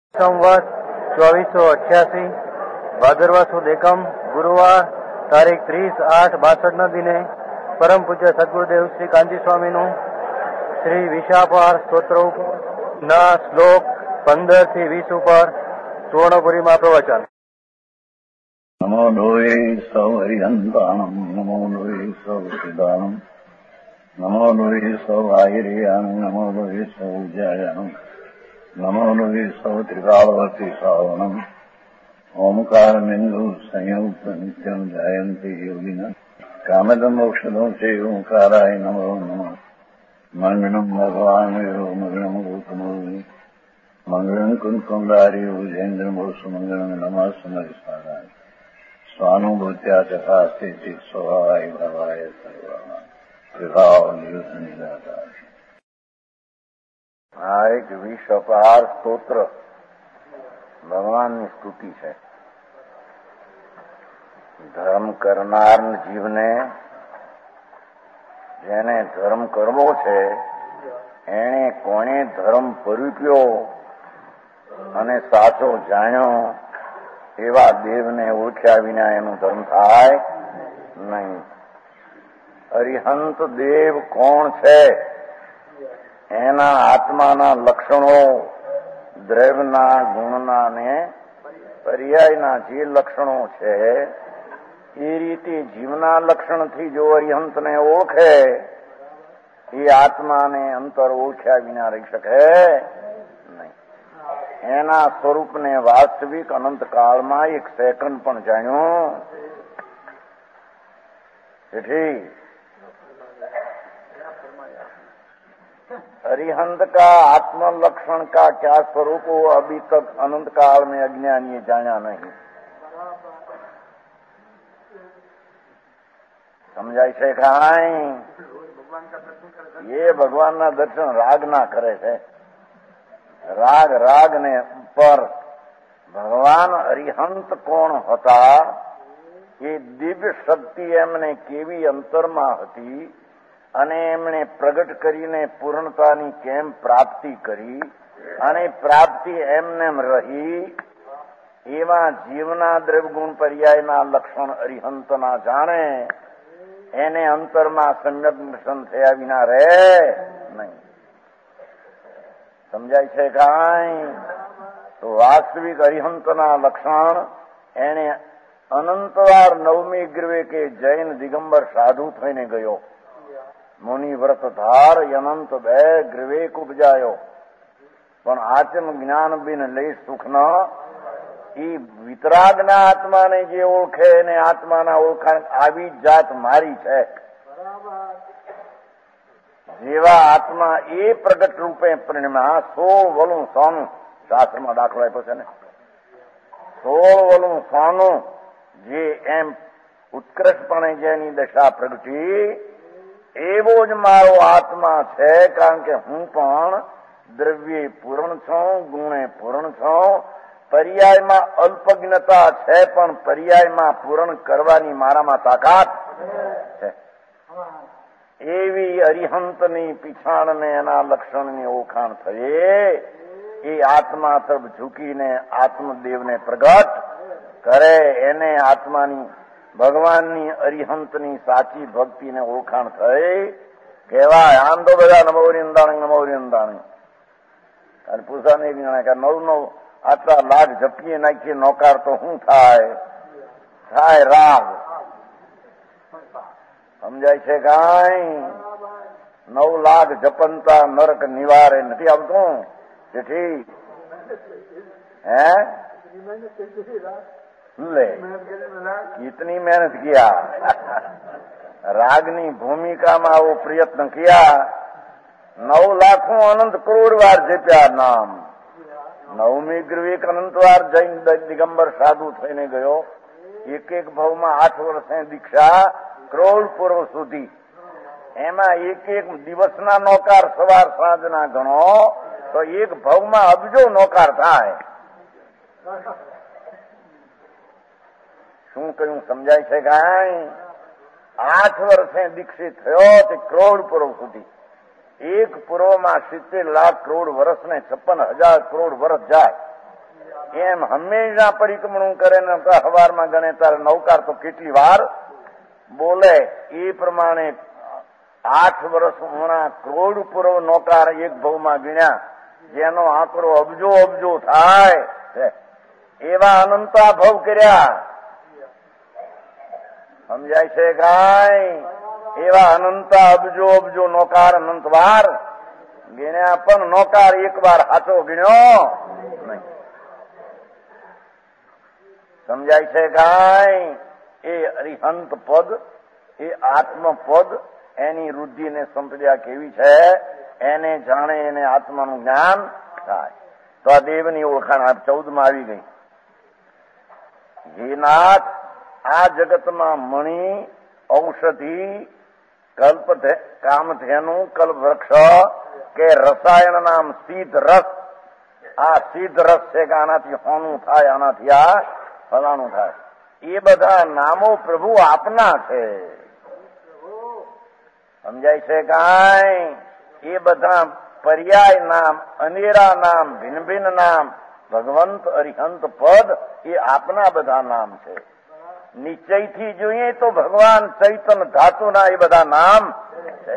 સંવત 2488 ભાદરવા સુદ એકમ ગુરુવાર તારીખ 30/8/62 દિને પરમ પૂજ્ય સદગુરુદેવ શ્રી કાંજી સ્વામીનું શ્રી વિશાપાર સ્તોત્ર ના શ્લોક 15 થી 20 ઉપર સુવર્ણપુરીમાં પ્રવચન. નમો લોહે સૌ હરિહંતાણમ, નમો લોહે સૌ સિદ્ધાણમ, નમો લોહે સૌ આહિર્યાણમ, નમો લોહે સૌ જયાણમ, નમો લોહે સૌ ત્રિકાળવતી શ્રાવણમ, ઓમકાર બિંદુ સંયુક્ત નિત્યમ જાયંતિ યોગિના કામદમ મોક્ષદો છે ઓંકારાય નમો નમઃ. મંગળમ ભગવાન વિરો મંગળમ ગૌતમોની મંગળમ કુંકુંડારી ઉજેન્દ્રમો સુમંગળમ નમઃ સમરિસ્વાદાય સ્વાનુભૂત્યા ચકાસ્તે ચિત સ્વભાવાય ભવાય સર્વમાં વિભાવ નિયુદ્ધ નિરાકાર. આ એક વિષપાર સ્તોત્ર ભગવાનની સ્તુતિ છે. ધર્મ કરનાર જીવને, જેને ધર્મ કરવો છે એને કોણે ધર્મ પરીપ્યો અને સાચો જાણ્યો એવા દેવને ઓળખ્યા વિના એનું ધર્મ થાય નહીં. અરિહંત દેવ કોણ છે? એના આત્માના લક્ષણો, દ્રવ્યના, ગુણના ને પર્યાયના જે લક્ષણો છે એ રીતે જીવના લક્ષણથી જો અરિહંતને ઓળખે એ આત્માને અંતર ઓળખ્યા વિના રહી શકે નહીં. એના સ્વરૂપને વાસ્તવિક અનંતકાળમાં એક સેકન્ડ પણ જાણ્યું તેથી अरिहंत का आत्म लक्षण का क्या स्वरूप हो अभी तक अनंत काल में अज्ञानी जाना नहीं. समझाय છે કાંઈ? ये ભગવાનના દર્શન રાગના કરે છે. રાગ ને પર ભગવાન અરિહંત કોણ હતા, એ દિવ્ય શક્તિ એમને કેવી અંતરમાં હતી અને એમણે પ્રગટ કરીને પૂર્ણતાની કેમ પ્રાપ્તિ કરી અને પ્રાપ્તિ એમનેમ રહી, એવા જીવના દ્રવ્યગુણ પર્યાયના લક્ષણ અરિહંતના જાણે એને અંતરમાં સમ્યક દર્શન થયા વિના રહે નહીં. સમજાય છે કાંઈ? તો વાસ્તવિક અરિહંતના લક્ષણ એને અનંતવાર નવમી ગ્રવે કે જૈન દિગંબર સાધુ થઈને ગયો. મુનિ વ્રત ધાર અનંત બે ગ્રવેક ઉપજાયો, પણ આચમ જ્ઞાન બિન લઈ સુખ ન. ઈ વિતરાગના આત્માને જે ઓળખે એને આત્માના ઓળખાણ આવી જાત મારી છે. જેવા આત્મા એ પ્રગટ રૂપે પરિણમ્યા. 16 વલું સોનું શાસ્ત્રમાં દાખલો આપ્યો છે ને. 16 વલું સોનું જે એમ ઉત્કૃષ્ટપણે જેની દશા પ્રગટી, એવો જ મારો આત્મા છે. કારણ કે હું પણ દ્રવ્ય પૂર્ણ છું, ગુણે પૂર્ણ છું. પર્યાયમાં અલ્પજ્ઞતા છે, પણ પર્યાયમાં પૂર્ણ કરવાની મારામાં તાકાત છે. એવી અરિહંતની પીછાણને એના લક્ષણની ઓળખાણ થઈ એ આત્મા તરફ ઝૂકીને આત્મદેવને પ્રગટ કરે. એને આત્માની ભગવાનની અરિહંતની સાચી ભક્તિને ઓળખાણ થઈ કહેવાય. આમ તો બધા નમોરિંદાણી અને પૂછાને ગણે કે 9 આટલા લાખ ઝપકીએ નાખીએ નોકાર તો શું થાય રાગ. સમજાય છે કાંઈ? 9 લાખ જપનતા નરક નિવારે નથી આવતું. જેથી ले कितनी मेहनत किया, रागनी भूमिका में वो प्रयत्न किया. 9 लाखों अनंत करोड़ વાર જપ્યા નામ. 9મી ગ્રવિક અનંત વાર જૈન દિગંબર સાધુ થઈને ગયો. એક ભાવમાં 8 વર્ષે દીક્ષા, કરોડ પૂર્વ સુધી. એમાં એક દિવસના નોકાર સવાર સાંજના ગણો તો એક ભાવમાં અબજો નોકાર થાય. શું કહ્યું? સમજાય છે કાંઈ? 8 વર્ષે દીક્ષિત થયો તે કરોડ પૂર્વ સુધી. એક પૂર્વમાં 70 લાખ કરોડ વર્ષ ને 56,000 કરોડ વર્ષ જાય. એમ હંમેશા પરિક્રમણ કરે ને હવારમાં ગણે ત્યારે નવકાર તો કેટલી વાર બોલે. એ પ્રમાણે 8 વર્ષ હોણા કરોડ પૂર્વ નોકાર એક ભાવમાં ગણ્યા, જેનો આંકડો અબજો અબજો થાય એવા અનંતા ભાવ કર્યા. સમજાય છે કાંઈ? એવા અનંતા અબજો અબજો નોકાર અનંતવાર ગણ્યા, પણ નોકાર એક વાર હાથો ગણ્યો નહીં. સમજાય છે કાંઈ? એ અરિહંત પદ, એ આત્મપદ, એની વૃદ્ધિને સંપ્રદાય કેવી છે એને જાણે એને આત્માનું જ્ઞાન થાય. તો આ દેવની ઓળખાણ 14 આવી ગઈ. હે નાથ, આ જગતમાં મણી, ઔષધિ, કલ્પ કામધેનુ, કલ્પ વૃક્ષ કે રસાયણ નામ સિદ્ધ રસ, આ સિદ્ધ રસ છે કે આનાથી હોનું થાય, આનાથી આ ફલાણું થાય, એ બધા નામો પ્રભુ આપના છે. સમજાય છે કાંઈ? એ બધા પર્યાય નામ, અનેરા નામ, ભિન્ન ભિન્ન નામ, ભગવંત અરિહંત પદ એ આપના બધા નામ છે. નિશ્ચયથી જોઈએ તો ભગવાન ચૈતન્ય ધાતુના એ બધા નામ છે.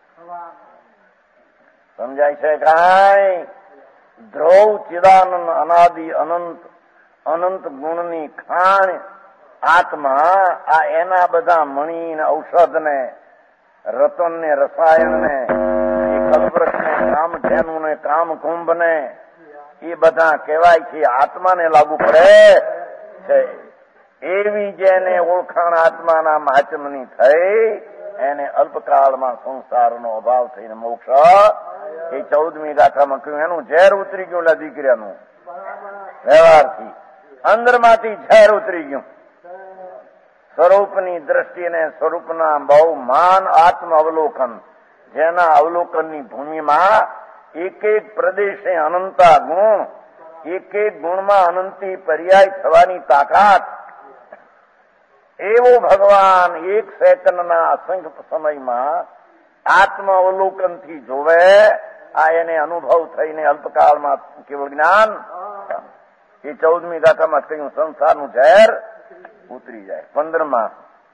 સમજાય છે કાંઈ? ધ્રુવ ચિદાનંદ અનાદિ અનંત અનંત ગુણની ખાણ આત્મા, આ એના બધા મણી ને ઔષધ ને રતન ને રસાયણ ને એ કલ્પવૃક્ષ ને કામધેનુ ને કામકુંભ ને એ બધા કહેવાય છે આત્માને લાગુ પડે છે. એવી જેને ઓળખાણ આત્માના મહાત્મ્યની થઈ એને અલ્પકાળમાં સંસારનો અભાવ થઈને મોક્ષ. એ 14મી ગાથામાં કહ્યું એનું ઝેર ઉતરી ગયું લા દીકરાનું, વ્યવહારથી અંદરમાંથી ઝેર ઉતરી ગયું. સ્વરૂપની દ્રષ્ટિને સ્વરૂપના બહુ માન આત્મ અવલોકન, જેના અવલોકનની ભૂમિમાં એક એક પ્રદેશે અનંતા ગુણ, એક એક ગુણમાં અનંતી પર્યાય થવાની તાકાત, એવો ભગવાન એક સેકન્ડના અસંખ્ય સમયમાં આત્મ અવલોકનથી જોવે. આ એને અનુભવ થઈને અલ્પકાળમાં કેવળ જ્ઞાન. એ 14મી ગાથામાં કહ્યું સંસારનું ઝેર ઉતરી જાય. 15માં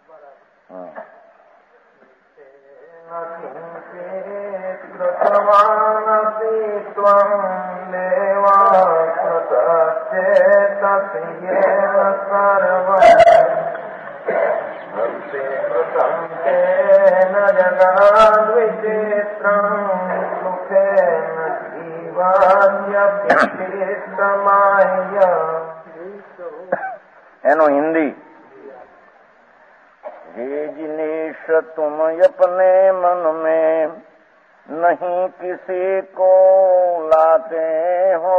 એનો હિન્દી, हे जिनेश तुम अपने मन में नहीं किसी को लाते हो,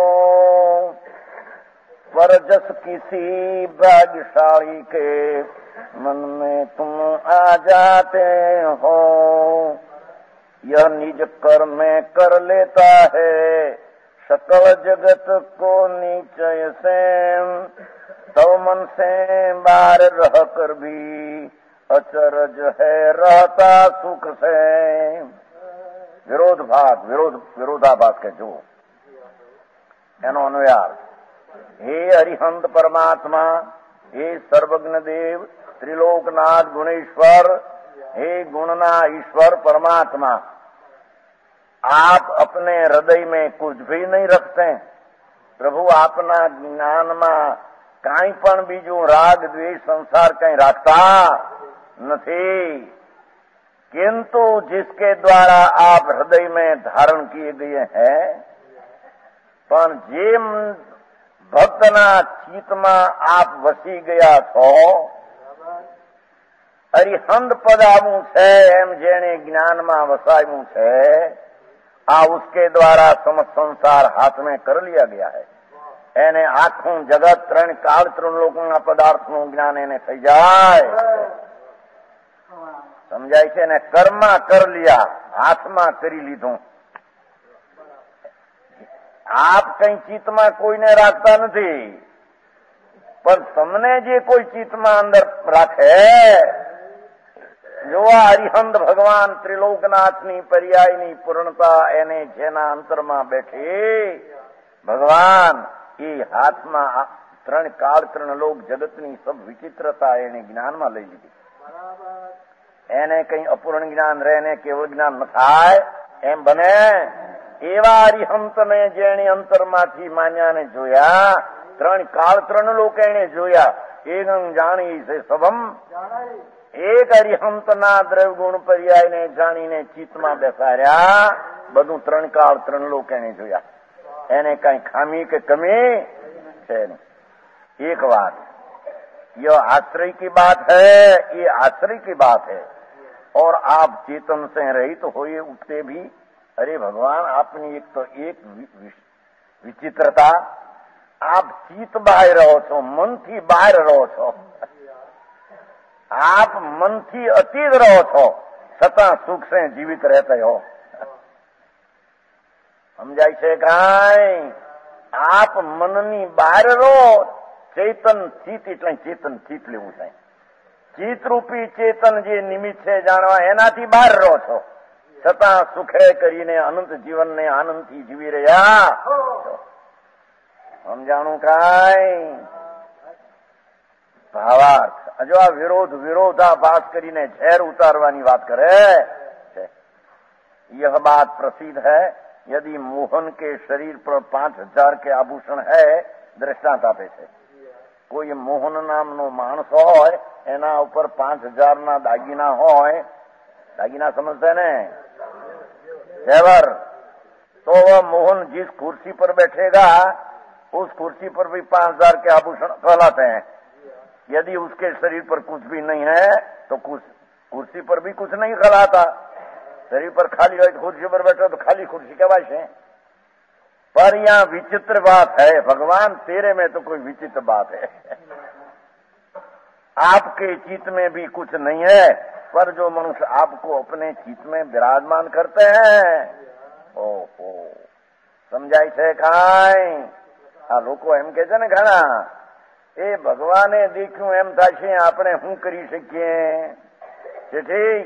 पर जस किसी भाग्यशाली के मन में तुम आ जाते हो, यह निज कर में कर लेता है सकल जगत को निश्चय से, तो मन से बाहर रह कर भी अचरज है रहता सुख से. વિરોધાભાસ કે જો એનો અન્વયાર, હે અરિહંત પરમાત્મા, હે સર્વજ્ઞ દેવ, ત્રિલોકનાથ गुणेश्वर, हे गुणना ईश्वर परमात्मा, आप अपने हृदय में कुछ भी नहीं रखते. प्रभु आपना ज्ञानमा काई पण बीजू राग द्वेष संसार कहीं राखता नहीं, किंतु जिसके द्वारा आप हृदय में धारण किए गए हैं, पण जेम भक्तना चित्तमा आप वसी गया छो, अरिहंत पद आवू छे एम जेने ज्ञानमा वसायू छे, आ उसके द्वारा समस्त संसार हाथ में कर लिया गया है. એને આખું જગત 3 કાળ 3 લોકોના પદાર્થનું જ્ઞાન એને થઈ જાય. સમજાય છે ને? કર્મા કર લિયા, હાથમાં કરી લીધું. આપ કઈ ચિત્તમાં કોઈને રાખતા નથી, પણ તમને જે કોઈ ચિત્તમાં અંદર રાખે, જો આ હરિહંત ભગવાન ત્રિલોકનાથની પર્યાયની પૂર્ણતા એને જેના અંતરમાં બેઠી, ભગવાન એ હાથમાં ત્રણ કાળ ત્રણ લોક જગતની સબ વિચિત્રતા એને જ્ઞાનમાં લઈ લીધી. એને કઈ અપૂર્ણ જ્ઞાન રહે ને કેવળ જ્ઞાન ન થાય એમ બને. એવા અરિહંતને જેણે અંતરમાંથી માન્યાને જોયા, ત્રણ કાળ ત્રણ લોક એને જોયા. એકમ જાણી છે સભમ, એક અરિહંતના દ્રવ્ય ગુણ પર્યાયને જાણીને ચિત્તમાં બેસાડ્યા. બધું ત્રણ કાળ ત્રણ લોક એને જોયા. એને કઈ ખામી કે કમી છે નહીં. एक बात, यह आश्रय की बात है, ये आश्रय की बात है. और आप चेतन से रहित होए उठते भी, अरे भगवान आपने एक तो एक विचित्रता, आप ચિત્ત બહાર રહો છો, મનથી બહાર રહો છો. आप મનથી અતીત રહો છો, છતાં સુખ से જીવિત રહેતે હો. સમજાય છે કાંઈ? આપ મનની બહાર રહો. ચેતન ચિત્ત એટલે ચેતન ચિત્ત લેવું છે. ચિત્તરૂપી ચેતન જે નિમિત્ત છે જાણવા, એનાથી બહાર રહો છો, છતાં સુખે કરીને અનંત જીવનને આનંદથી જીવી રહ્યા. સમજાણું કાંઈ? ભાવાર્થ. જો આ વિરોધાભાસ કરીને ઝેર ઉતારવાની વાત કરે છે. यह बात प्रसिद्ध है. यदि मोहन के शरीर पर 5000 के आभूषण है, दृष्टांत આપે છે. કોઈ મોહન નામનો માણસ હોય, એના ઉપર 5000 ના દાગીના હોય. દાગીના સમજते ને, जेवर. तो वह मोहन जिस कुर्सी पर बैठेगा, उस कुर्सी पर भी 5000 के आभूषण कहलाते हैं. यदि उसके शरीर पर कुछ भी नहीं है तो कुर्सी पर भी कुछ नहीं कहलाता. शरीर पर खाली हो, कुर्सी पर बैठो तो खाली कुर्सी कहवाय છે. पर यहाँ विचित्र बात है. भगवान तेरे में तो कोई विचित्र बात है. आपके चित्त में भी कुछ नहीं है, पर जो मनुष्य आपको अपने चित्त में विराजमान करते हैं, ओहो, સમજાય છે કાંઈ? આ લોકો એમ કે છે ને ઘણા, એ ભગવાને દેખ્યું એમ થાય છે, આપણે શું કરી શકીએ? ઠીક,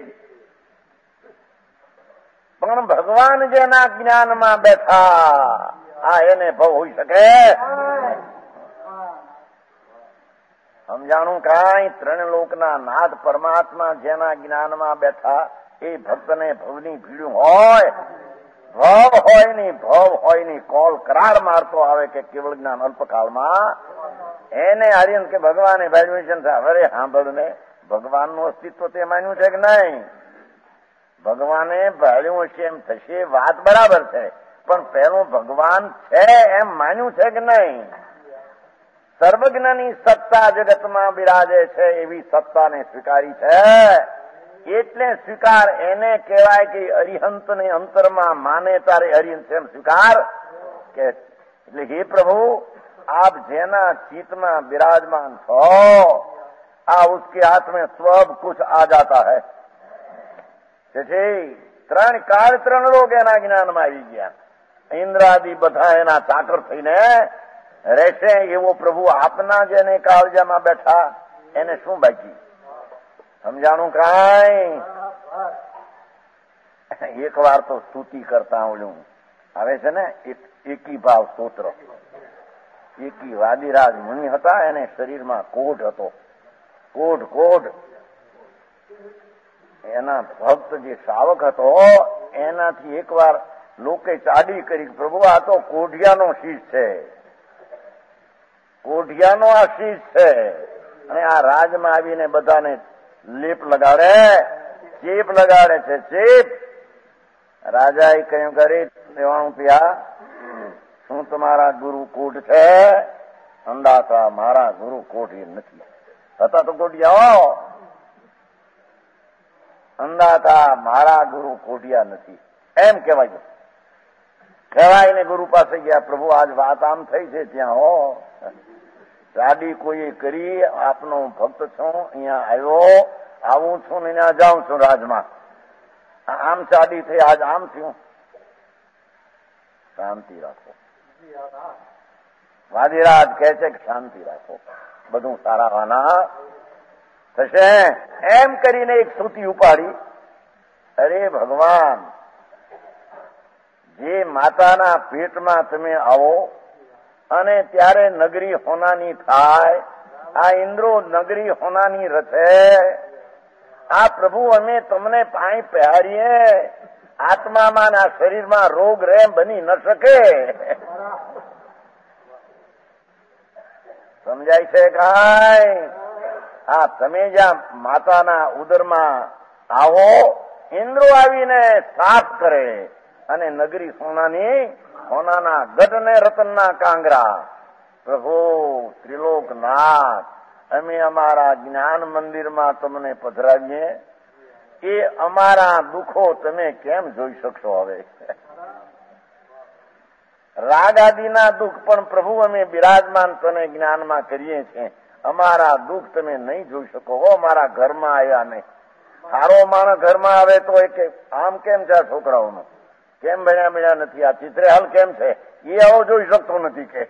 પણ ભગવાન જેના જ્ઞાનમાં બેઠા, આ એને ભવ હોઈ શકે? સમજાણું કાંઈ? ત્રણ લોકના નાથ પરમાત્મા જેના જ્ઞાનમાં બેઠા, એ ભક્તને ભવની ભીડું હોય, ભવ હોય ની કોલ કરાર મારતો આવે કે કેવળ જ્ઞાન અલ્પકાળમાં, એને આર્યન કે ભગવાને વેલ્યુએશન થાય. અરે સાંભળ ને, ભગવાનનું અસ્તિત્વ તે માન્યું છે કે નહીં? ભગવાને ભાળ્યું હશે એમ થશે, વાત બરાબર છે, પણ પહેલું ભગવાન છે એમ માન્યું છે કે નહીં? સર્વજ્ઞની સત્તા જગતમાં બિરાજે છે, એવી સત્તાને સ્વીકારી છે. એટલે સ્વીકાર એને કહેવાય કે અરિહંતને અંતરમાં માને તારે અરિહંત એમ સ્વીકાર કે. એટલે હે પ્રભુ, आप જેના चित्त में विराजमान છો, आ उसके हाथ में सब कुछ आ जाता है. ત્રણ કાળ ત્રણ લોક એના જ્ઞાનમાં આવી ગયા. ઇન્દ્રાદિ બધા એના ચાકર થઈને રહેશે. એવો પ્રભુ આપના જેને કાળજામાં બેઠા, એને શું બાકી? સમજાણું કાંઈ? એક વાર તો સ્તુતિ કરતા આવડ્યું આવે છે ને, એકી ભાવ સ્તોત્ર. એકી વાદીરાજ મુનિ હતા, એને શરીરમાં કોઢ હતો. કોઢ એના ભક્ત જે શ્રાવક હતો, એનાથી એકવાર લોકે ચાડી કરી, પ્રભુ આ તો કોઢિયાનો શીશ છે, કોઢિયાનો આ શીશ છે. અને આ રાજમાં આવીને બધાને લેપ લગાડે, ચેપ લગાડે છે, ચેપ. રાજાએ કહ્યું, કરે દેવાણું પિયા, શું તમારા ગુરુ કોઢ છે? અંદાતા મારા ગુરુ કોઢ નથી. હતા તો કોઢિયા, અંદાતા મારા ગુરુ કોઢિયા નથી એમ કહેવાય. કહેવાય ને ગુરુ પાસે ગયા, પ્રભુ આજ વાત આમ થઈ છે, ત્યાં હો ચાડી કોઈએ કરી, આપનો ભક્ત છું, અહીંયા આવ્યો, આવું છું ને ત્યાં જાઉં છું રાજમાં, આમ ચાડી થઈ, આજ આમ થયું. શાંતિ રાખો. વાદીરાજ કહે છે કે શાંતિ રાખો, બધું સારાવાના થશે. એમ કરીને એક સ્તુતિ ઉપાડી. અરે ભગવાન, જે માતાના પેટમાં તમે આવો, અને ત્યારે નગરી હોનાની થાય. આ ઇન્દ્રો નગરી હોનાની રચે. આ પ્રભુ અમે તમને પાણી પહેરીએ, આત્મામાં આ શરીરમાં રોગ રે બની ન શકે. સમજાય છે કાંઈ? હા, તમે જ્યાં માતાના ઉદરમાં આવો, ઇન્દ્રો આવીને સાફ કરે અને નગરી સોનાના ગઢ ને રતનના કાંગરા. પ્રભુ ત્રિલોકનાથ, અમે અમારા જ્ઞાન મંદિરમાં તમને પધરાવીએ, એ અમારા દુઃખો તમે કેમ જોઈ શકશો? હવે રાગ આદિના દુઃખ પણ પ્રભુ અમે બિરાજમાન તને જ્ઞાનમાં કરીએ છીએ, અમારા દુઃખ તમે નહીં જોઈ શકો. અમારા ઘરમાં આવ્યા નહીં. સારો માણસ ઘરમાં આવે તો કે આમ કેમ છે આ છોકરાઓનું, કેમ ભણ્યા નથી, આ ચિત્રે હાલ કેમ છે, એ આવો જોઈ શકતો નથી. કે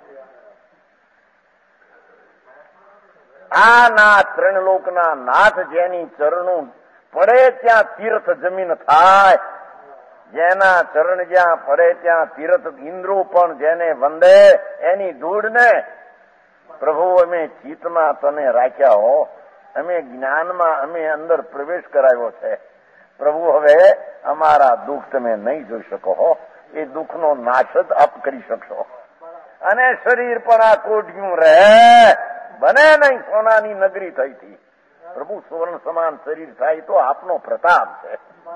આ નાથ ત્રણ લોકના નાથ, જેની ચરણું પડે ત્યાં તીર્થ જમીન થાય, જેના ચરણ જ્યાં પડે ત્યાં તીર્થ. ઇન્દ્રો પણ જેને વંદે એની ધૂળને પ્રભુ અમે ચિત્તમાં તને રાખ્યા હો. અમે જ્ઞાનમાં અમે અંદર પ્રવેશ કરાવ્યો છે. પ્રભુ હવે અમારા દુઃખ તમે નહીં જોઈ શકો હો. એ દુઃખનો નાશ જ આપ કરી શકશો. અને શરીર પણ આ કોઢિયું રહે, બને નહીં. સોનાની નગરી થઈ હતી. પ્રભુ સુવર્ણ સમાન શરીર થાય તો આપનો પ્રતાપ છે.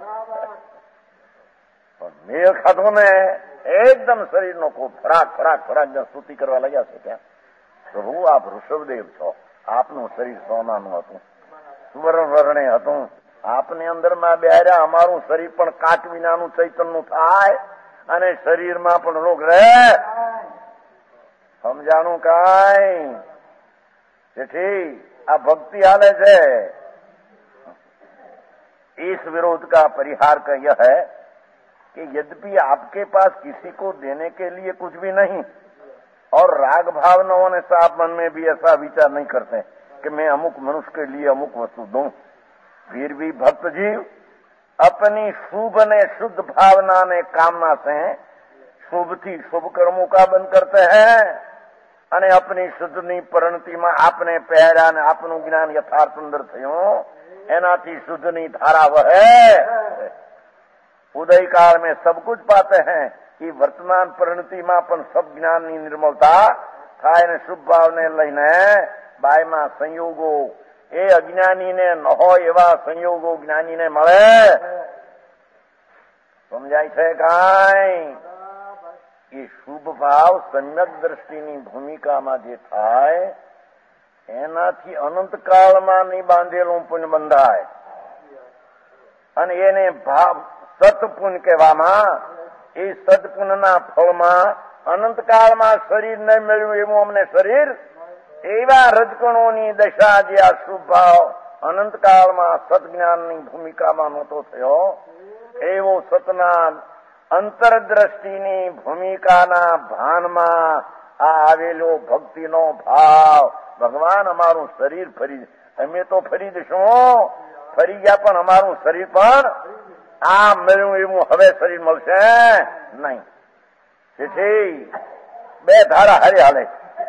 મેળ ખાધો ને એકદમ શરીરનો ખૂબ ફરાક સ્તુતિ કરવા લાગ્યા છે. ત્યાં પ્રભુ આપ ઋષભદેવ છો, આપનું શરીર સોનાનું હતું, સુવર્ણ વર્ણે હતું. આપની અંદરમાં બેહાર્યા, અમારું શરીર પણ કાચ વિનાનું ચૈતનનું થાય અને શરીરમાં પણ રોગ રહે. સમજાણું કાંઈ? તેથી આ ભક્તિ हाले છે. इस विरोध का परिहार का यह है कि यद्यपि आपके पास किसी को देने के लिए कुछ भी नहीं, और राग भाव न होने से आप मन में भी ऐसा विचार नहीं करते कि मैं अमुक मनुष्य के लिए अमुक वस्तु दूं, फिर भी भक्त जीव अपनी शुभ ने शुद्ध भावना ने कामना से शुभ थी शुभ कर्मों का बंद करते हैं અને આપની શુદ્ધની પરિણતિમાં આપને પહેર્યા ને આપનું જ્ઞાન યથાર્થ અંદર થયું, એનાથી શુદ્ધની ધારા વહે. उदयकाल में सब कुछ पाते हैं कि वर्तमान परिणतिમાં પણ સબ જ્ઞાનની નિર્મળતા થાય ને શુભ ભાવને લઈને બાયમાં સંયોગો એ અજ્ઞાનીને ન હોય એવા સંયોગો જ્ઞાનીને મળે. સમજાય છે કાંઈ? એ શુભ ભાવ સમ્યક દ્રષ્ટિની ભૂમિકામાં જે થાય એનાથી અનંતકાળમાં નહીં બાંધેલું પુણ્ય બંધાય. અને એને ભાવ સત્પુણ્ય કહેવામાં. એ સત્પુણ્યના ફળમાં અનંતકાળમાં શરીર નહીં મળ્યું એવું અમને શરીર, એવા રજકણોની દશા જે આ શુભ ભાવ અનંતકાળમાં સદજ્ઞાનની ભૂમિકામાં નહોતો થયો, એવો સતના અંતરદ્રષ્ટિની ભૂમિકાના ભાનમાં આ આવેલો ભક્તિનો ભાવ. ભગવાન અમારું શરીર ફરી, અમે તો ફરી દઈશું, ફરી ગયા પણ અમારું શરીર પણ આ મળ્યું એવું હવે શરીર મળશે નહીં. તેથી બે ધારા હારે હાલે,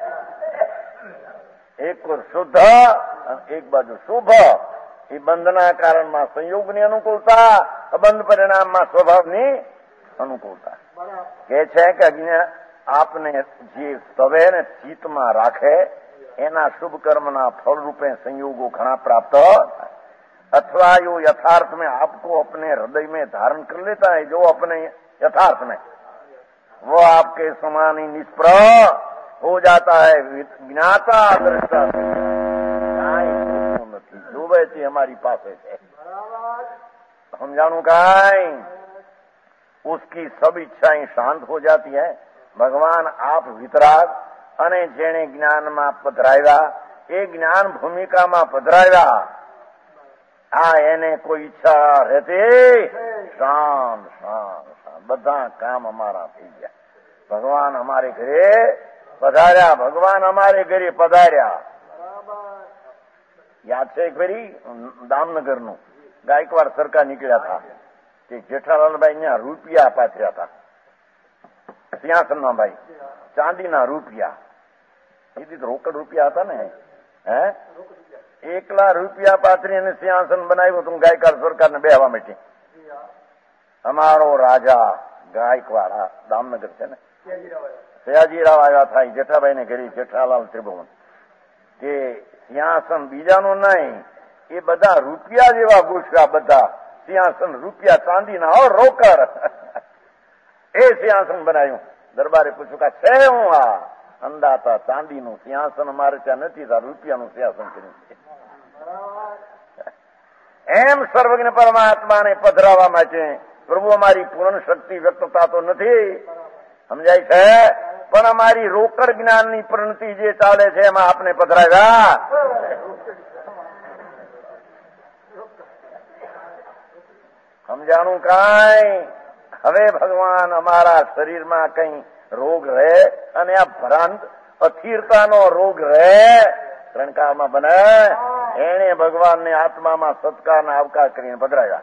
એક શુદ્ધ એક બાજુ શુભ. એ બંધના કારણમાં સંયોગની અનુકૂળતા, અબંધ પરિણામમાં સ્વભાવની અનુકૂળતા. કે છે કે આપને જે તવે ને ચિત્તમાં રાખે એના શુભ કર્મના फल रूपे संयोगो घना प्राप्त, अथवा यो यथार्थ में आपको अपने हृदय में धारण कर लेता है, जो अपने यथार्थ में वो आपके समान ही निष्प्रह हो जाता है. ज्ञाता दृष्टा નથી, જોવે છે हमारी પાસે છે. समझाणु काई? उसकी सब इच्छाएं शांत हो जाती है. भगवान आप वितराग અને જેણે જ્ઞાનમાં પધરાવ્યા એ જ્ઞાન ભૂમિકામાં પધરાવ્યા, આ એને કોઈ ઈચ્છા રહેતી? શાંત શાંત શાંત બધા કામ અમારા થઈ ગયા. ભગવાન અમારે ઘરે પધાર્યા, ભગવાન અમારે ઘરે પધાર્યા. યાદ છે ફરી દામનગરનું ગાયકવાડ સરકાર નીકળ્યા હતા કે જેઠાલાલભાઈ ત્યાં રૂપિયા પાથર્યા હતા. સિંહાસનમાં ભાઈ ચાંદીના રૂપિયા, એ રોકડ રૂપિયા હતા ને, હે એકલા રૂપિયા પાથરી અને સિંહાસન બનાવ્યું હતું. ગાયકવાડ સરકારને બેહવા માંડી. અમારો રાજા ગાયકવાડ દામનગર છે ને, સયાજીરાવ આવ્યા થાય જેઠાભાઈ ને ઘરે, જેઠાલાલ ત્રિભુવન, કે સિંહાસન બીજાનું નહીં, એ બધા રૂપિયા જેવા ગોઠવ્યા, બધા સિંહાસન રૂપિયા ચાંદીના રોકડ, એ સિંહાસન બનાવ્યું. દરબારે પૂછ્યું કે છે હું આ અંદાતા ચાંદીનું સિંહાસન અમારે ત્યાં નથી, રૂપિયાનું સિંહાસન કર્યું છે. એમ સર્વજ્ઞ પરમાત્માને પધરાવવા માટે પ્રભુ અમારી પૂર્ણ શક્તિ વ્યક્તતા તો નથી, સમજાય છે, પણ અમારી રોકડ જ્ઞાનની પ્રણતિ જે ચાલે છે એમાં આપને પધરાવ્યા. સમજાણું કાંઈ? હવે ભગવાન અમારા શરીરમાં કઈ રોગ રહે અને આ ભ્રાંત અસ્થિરતાનો રોગ રહે, ત્રણકાળમાં બને, એને ભગવાનને આત્મામાં સત્કારના અવકાશ કરીને પધરાવ્યા.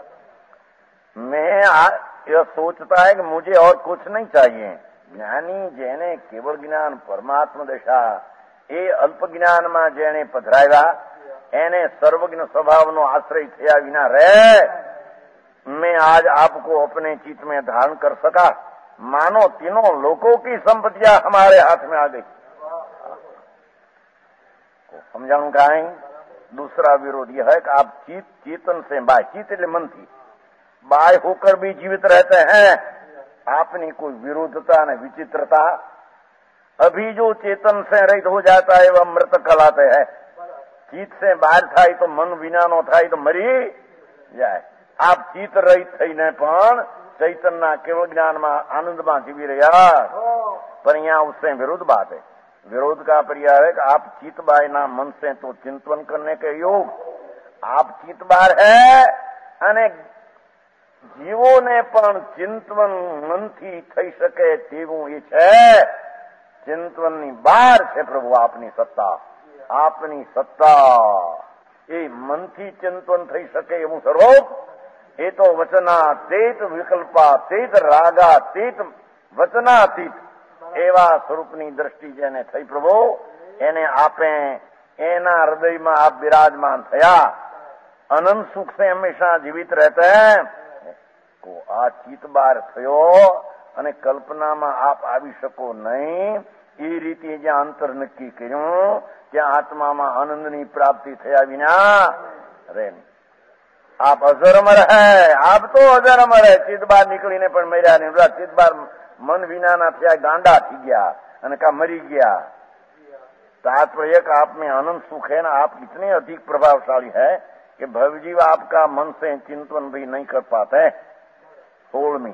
मैं यह सोचता है कि मुझे और कुछ नहीं चाहिए. જ્ઞાની જેને કેવળ જ્ઞાન પરમાત્મા દશા એ અલ્પ જ્ઞાનમાં જેને પધરાવ્યા એને સર્વજ્ઞ સ્વભાવનો આશ્રય થયા વિના રહે. मैं आज आपको अपने चित्त में धारण कर सका, मानो तीनों लोगों की संपत्तियां हमारे हाथ में आ गई. समझाऊं कहीं? दूसरा विरोध यह है कि आप चेतन से बाय, चित्त એટલે મનથી बाय होकर भी जीवित रहते हैं. आपने कोई विरोधता न विचित्रता, अभी जो चेतन से रहित हो जाता है वह मृत कहलाते हैं. चित्त से બહાર થાય તો મન વિનાનો થાય તો મરી જાય. આપ ચિત્ત રહિત થઈને પણ ચૈતનના કેવળ જ્ઞાનમાં આનંદમાં જીવી રહ્યા, पर यहाँ उससे विरोध बात है. विरोध का पर्याय है कि आप चित्त बायना मन से तो चिंतन करने के योग, आप चित्त बार है અને જીવોને પણ ચિંતન મનથી થઈ શકે તેવું એ છે. ચિંતનની બહાર છે પ્રભુ આપની સત્તા. આપની સત્તા એ મનથી ચિંતન થઈ શકે એવું સ્વરૂપ એ તો વચનાતીત, વિકલ્પાતીત, રાગાતીત, વચનાતીત એવા સ્વરૂપની દ્રષ્ટિ જેને થઈ પ્રભુ એને આપે, એના હૃદયમાં આપ બિરાજમાન થયા, અનંત સુખ से હંમેશા જીવિત રહેતે. આ ચિત્ત બાર થયો અને કલ્પનામાં આપ આવી શકો નહીં, એ રીતે જ્યાં અંતર નક્કી કર્યું ત્યાં આત્મામાં આનંદની પ્રાપ્તિ થયા વિના રહે નહીં. આપ અજર અમર હૈ, આપ તો અજર અમર હૈ. ચિત્ત બાર નીકળીને પણ મર્યા નહીં. ચિત્ત બાર મન વિનાના થયા, ગાંડા થઈ ગયા અને કા મરી ગયા. तात्पर्य का आप में आनंद सुख है ना, आप इतने अधिक प्रभावशाली है कि भवजीव आपका मन से चिंतन भी नहीं कर पाते. 16वीं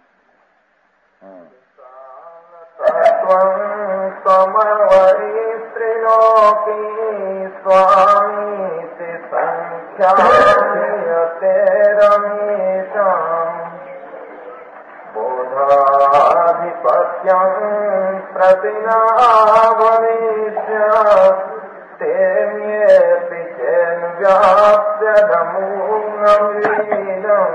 समवरी त्रिलोकी स्वामी से संख्याते रमेशम् बोधाधिपत्यं प्रतिनावनीष्य तेम्येऽपि चेन्व्याप्य नमूनमीनम्.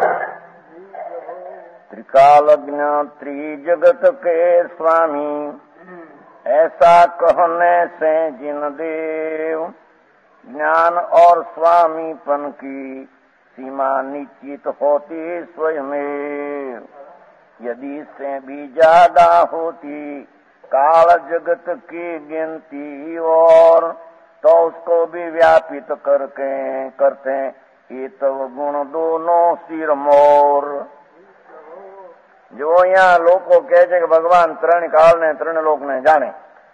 त्रिकालज्ञ त्रिजगत के स्वामी ऐसा कहने से जिन देव ज्ञान और स्वामीपन की सीमा निश्चित होती स्वयं. यदि से भी ज्यादा होती काल जगत की गिनती और तो उसको भी व्यापित करते ये तब गुण दोनों सिर मोर. जो यहाँ लोगों કહે છે કે ભગવાન ત્રણ કાળ ને ત્રણ લોક ને જાણે.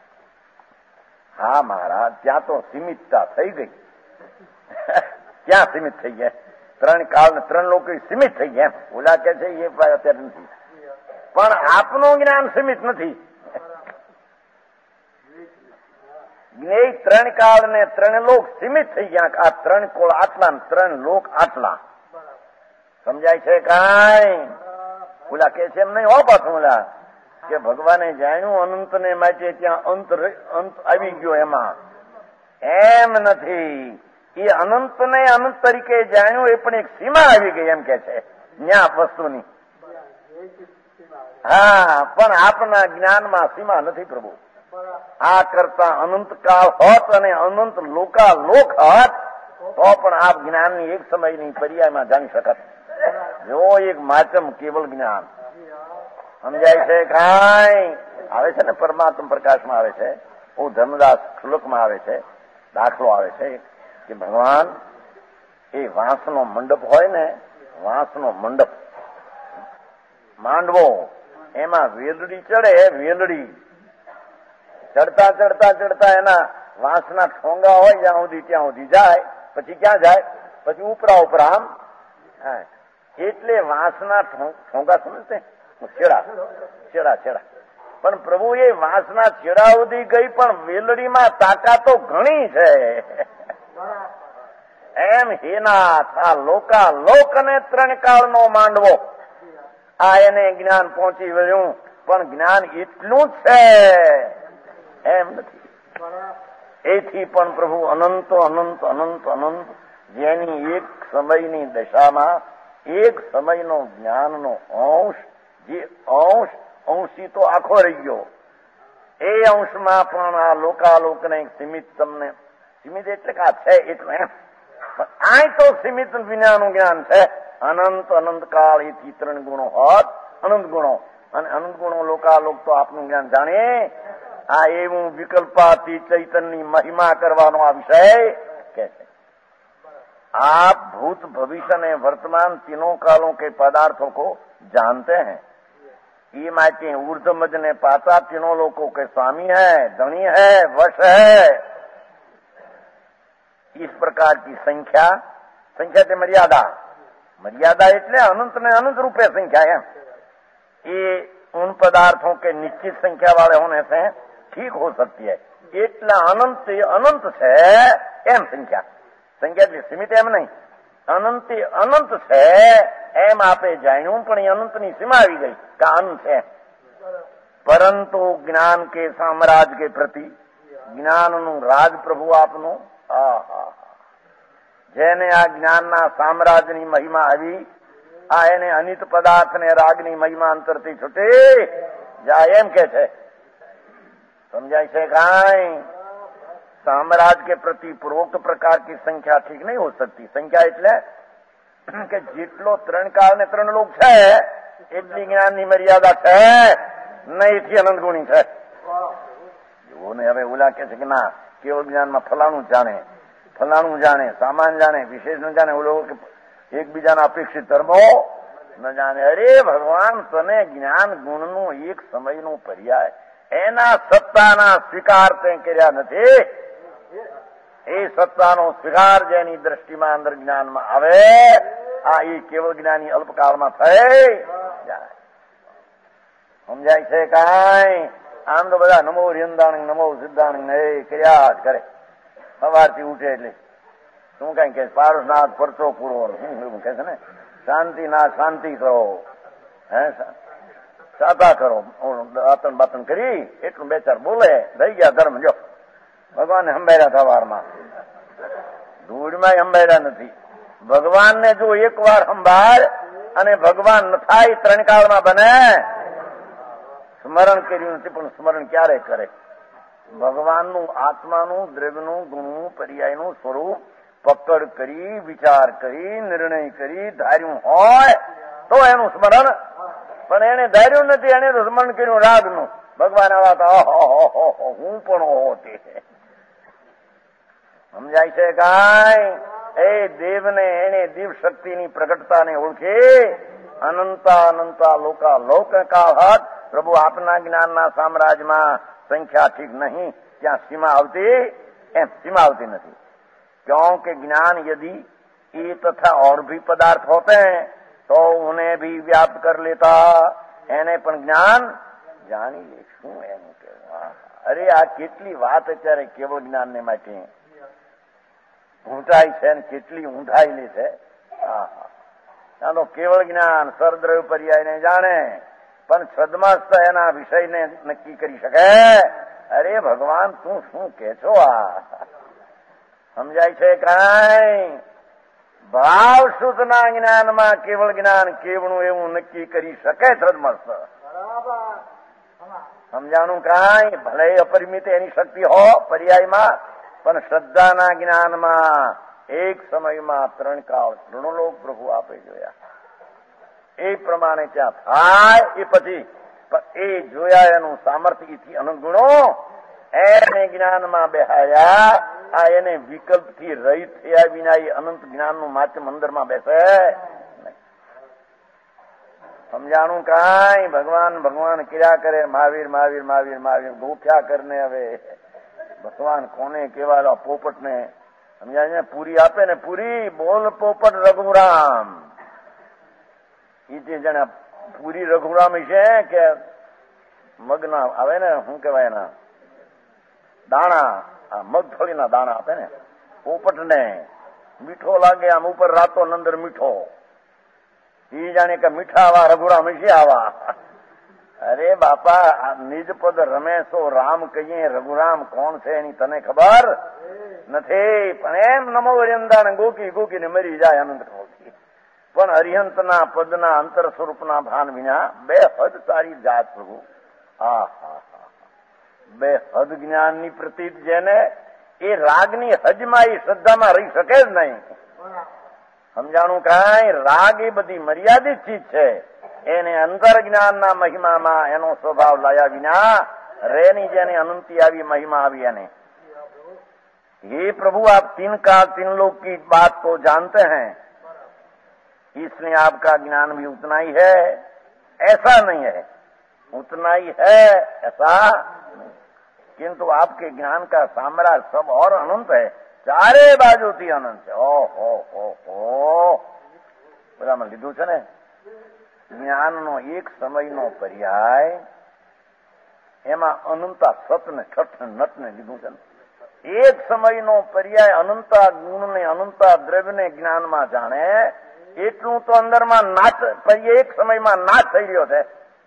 હા મહારાજ, ત્યાં તો સીમિતતા થઈ ગઈ. ક્યાં સીમિત થઈ ગયા? ત્રણ કાળ ને ત્રણ લોક સીમિત થઈ ગયા. ઓલા કે છે એ અત્યારે નથી, પણ આપનું જ્ઞાન સીમિત નથી. ત્રણ કાળ ને ત્રણ લોક સીમિત થઈ ગયા. આ ત્રણ કોળ આટલા, ત્રણ લોક આટલા. સમજાય છે કાંઈ? ઓલા કે છે એમ નહીં હો પાછું ઓલા કે ભગવાને જાણ્યું અનંત ને માટે ત્યાં અંત આવી ગયો. એમાં એમ નથી. એ અનંત ને અનંત તરીકે જાણ્યું, એ પણ એક સીમા આવી ગઈ એમ કે છે ન્યા વસ્તુની. હા, પણ આપના જ્ઞાનમાં સીમા નથી પ્રભુ. આ કરતા અનંતકાળ હોત અને અનંત લોકાલોક હોત તો પણ આપ જ્ઞાનની એક સમયની પર્યાયમાં જાણી શકત. જો એક માચમ કેવલ જ્ઞાન સમજાય છે. કાંઈ આવે છે ને પરમાત્મ પ્રકાશમાં આવે છે, ઓ ધર્મદાસ શ્લોકમાં આવે છે, દાખલો આવે છે કે ભગવાન એ વાંસનો મંડપ હોય ને, વાંસનો મંડપ માંડવો, એમાં વેલડી ચડે, વેલડી ચડતા ચડતા ચડતા એના વાંસના ઠોંગા હોય જ્યાં સુધી ત્યાં સુધી જાય, પછી ક્યાં જાય? પછી ઉપરા ઉપરા આમ. એટલે વાંસના ઠોંગા સમજતે છેડા છેડા છેડા. પણ પ્રભુ એ વાંસના છેડા સુધી ગઈ, પણ વેલડીમાં તાકાતો ઘણી છે. એમ હેનાથ આ લોકાલોક અને ત્રણ કાળનો માંડવો, આ એને જ્ઞાન પહોંચી વળ્યું, પણ જ્ઞાન એટલું જ છે એમ નથી. એથી પણ પ્રભુ અનંત અનંત અનંત અનંત, જેની એક સમયની દશામાં એક સમયનો જ્ઞાનનો અંશ, જે અંશી તો આખો રહી ગયો, એ અંશમાં પણ આ લોકાલોકને સીમિત, તમને સીમિત એટલે કે આ છે એટલું એમ, આ તો સીમિત વિનાનું જ્ઞાન છે. અનંત અનંત કાળ એથી ત્રણ ગુણો હોત, અનંત ગુણો, અને અનંત ગુણો લોકાલોક તો આપનું જ્ઞાન જાણે. આ એવું વિકલ્પાતી ચૈતન્યની મહિમા કરવાનો આ વિષય કે છે. आप भूत भविष्य ने वर्तमान तीनों कालों के पदार्थों को जानते हैं. ये मायके ऊर्ध्वमज ने पाता तीनों लोगों के स्वामी है, धनी है, वश है. इस प्रकार की संख्या, संख्या से मर्यादा, मर्यादा એટલે अनंत ने अनंत रूपे संख्या है. ये उन पदार्थों के निश्चित संख्या वाले होने से ठीक हो सकती है. એટલા અનંત અનંત છે એમ સંખ્યા, સંખ્યા સીમિત એમ નહીં, અનંત અનંત છે એમ આપે જાણ્યું, પણ એ અનંતની સીમા આવી ગઈ કે અંત છે. પરંતુ જ્ઞાન કે સામ્રાજ્ય કે પ્રતિ જ્ઞાનનું રાજ પ્રભુ આપનું, જેને આ જ્ઞાનના સામ્રાજ્યની મહિમા આવી, આ એને અનિત પદાર્થ ને રાગની મહિમા અંતરથી છૂટી જાય એમ કે છે. समझाई से खाएं. साम्राज्य के प्रति पूर्वोक्त प्रकार की संख्या ठीक नहीं हो सकती. संख्या એટલે કે જેટલો ત્રણ કાળ ને ત્રણ લોક છે એટલી જ્ઞાનની મર્યાદા છે, નહીંથી અનંત ગુણી છે. જોને હવે ઓલા કે છે કે ના કેવળ જ્ઞાનમાં ફલાણું જાણે, સામાન્ય જાણે, વિશેષ ન જાણે, ઓલો એકબીજાના અપેક્ષિત ધર્મો ન જાણે. અરે ભગવાન, તને જ્ઞાન ગુણનું એક સમયનું પર્યાય એના સત્તાના સ્વીકાર તે કર્યા નથી. એ સત્તાનો સ્વીકાર જેની દ્રષ્ટિમાં અંદર જ્ઞાનમાં આવે, આ એ કેવળ જ્ઞાની અલ્પકાળમાં થઈ જાય. સમજાય છે કાંઈ? આમ તો બધા નમો રિંદાણી નમો સિદ્ધાણી ને એ કર્યા જ કરે. સવારથી ઉઠે એટલે શું કઈ કે પારસનાથ પરચો પૂરો એવું કે છે ને, શાંતિ ના શાંતિ કરો, હે સાતા કરો, દાતન બાતન કરી એટલું બે ચાર બોલે, થઈ ગયા ધર્મ. જો ભગવાનને સંભાળ્યા સવારમાં, ધૂળમાં સંભાળ્યા નથી. ભગવાનને જો એક વાર સંભાળ અને ભગવાન ન થાય ત્રણ કાળમાં બને, સ્મરણ કર્યું નથી પણ સ્મરણ ક્યારે કરે? ભગવાનનું આત્માનું દ્રવ્યનું ગુણનું પર્યાયનું સ્વરૂપ પકડ કરી, વિચાર કરી, નિર્ણય કરી ધાર્યું હોય તો એનું સ્મરણ. પણ એને ધાર્યું નથી, એને તો સ્મરણ કર્યું રાગનું. ભગવાન આવા તો હું પણ હોતે. સમજાય છે કાંઈ? એ દેવને એને દિવ શક્તિની પ્રગટતાને ઓળખી અનંતા અનંતા લોકા લોક કાળ પ્રભુ આપના જ્ઞાનના સામ્રાજ્યમાં संख्या ठीक नहीं, क्या सीमा આવતી? એમ सीमा આવતી નથી. क्योंकि ज्ञान यदि ये तथा और भी पदार्थ होते हैं तो उन्हें भी व्याप्त कर लेता. એને પણ જ્ઞાન જાણી લે. શું એનું કહેવું? અરે આ કેટલી વાત અત્યારે કેવળ જ્ઞાનને માટે ઊંચાઈ છે ને કેટલી ઊંધાઈ છે. ચાલો કેવળ જ્ઞાન સરદ્રવ્ય પર્યાયને જાણે પણ છદમસ્ત એના વિષયને નક્કી કરી શકે. અરે ભગવાન તું શું કે છો? આ સમજાય છે કાંઈ? ભાવ શુદ્ધના જ્ઞાનમાં કેવળ જ્ઞાન કેવળું એવું નક્કી કરી શકે છદમસ્ત. સમજાણું કાંઈ ભલે અપરિમિત એની શક્તિ હો પર્યાયમાં, પણ શ્રદ્ધાના જ્ઞાનમાં એક સમયમાં 3 કાળ 3 લોક પ્રભુ આપે જોયા. એ પ્રમાણે ત્યાં થાય એ પછી એ જોયા એનું સામર્થ્યથી અનુગુણો એને જ્ઞાનમાં બેહાર્યા. આ એને વિકલ્પથી રહિત થયા વિના એ અનંત જ્ઞાનનું માધ્યમ અંદરમાં બેસે. સમજાણું કાંઈ ભગવાન ભગવાન કર્યા કરે. મહાવીર મહાવીર મહાવીર મહાવીર ગોખ્યા કરને. હવે ભગવાન કોને કેવા પોપટ ને સમજાય પૂરી આપે ને, પૂરી બોલ પોપટ રઘુરામ. એ જે જણા પૂરી રઘુરામ છે કે મગના આવે ને, શું કેવાય એના દાણા, મગફળીના દાણા આપે ને પોપટ ને. મીઠો લાગે આમ ઉપર રાતો અંદર મીઠો. એ જાણે કે મીઠા આવા રઘુરામ છે આવા. અરે બાપા નિજ પદ રમેશો રામ કહીએ, રઘુરામ કોણ છે એની તને ખબર નથી. પણ એમ નમો વરિંદાને ગોકી ગોકીને મરી જાય અનંત ગોકી. પણ અરિહંતના પદના અંતર સ્વરૂપના ભાન વિના બે હદ તારી જાત પ્રભુ. હા હા હા, બે હદ જ્ઞાનની પ્રતીત જેને એ રાગની હજમાં એ શ્રદ્ધામાં રહી શકે જ નહીં. સમજાણું કાંઈ રાગ એ બધી મર્યાદિત ચીજ છે. એને અંતર જ્ઞાનના મહિમામાં એનો સ્વભાવ લાયા વિના રેની જેને અનંતી આવી મહિમા આવી એને. ये प्रभु आप 3 काल 3 लोक की बात को जानते हैं, इसलिए आपका ज्ञान भी उतना ही है ऐसा नहीं है, उतना ही है ऐसा नहीं. किंतु आपके ज्ञान का साम्राज्य सब और अनंत है, चारे बाजूથી अनंत है. ઓહો બરાબર લીધું છે ને. જ્ઞાનનો એક સમયનો પર્યાય, એમાં અનંતા સત ને છઠ ને નટ ને લીધું છે ને. એક સમયનો પર્યાય અનંતા ગુણને અનંતા દ્રવ્યને જ્ઞાનમાં જાણે એટલું તો અંદરમાં નાચ એક સમયમાં નાચ થઈ રહ્યો છે.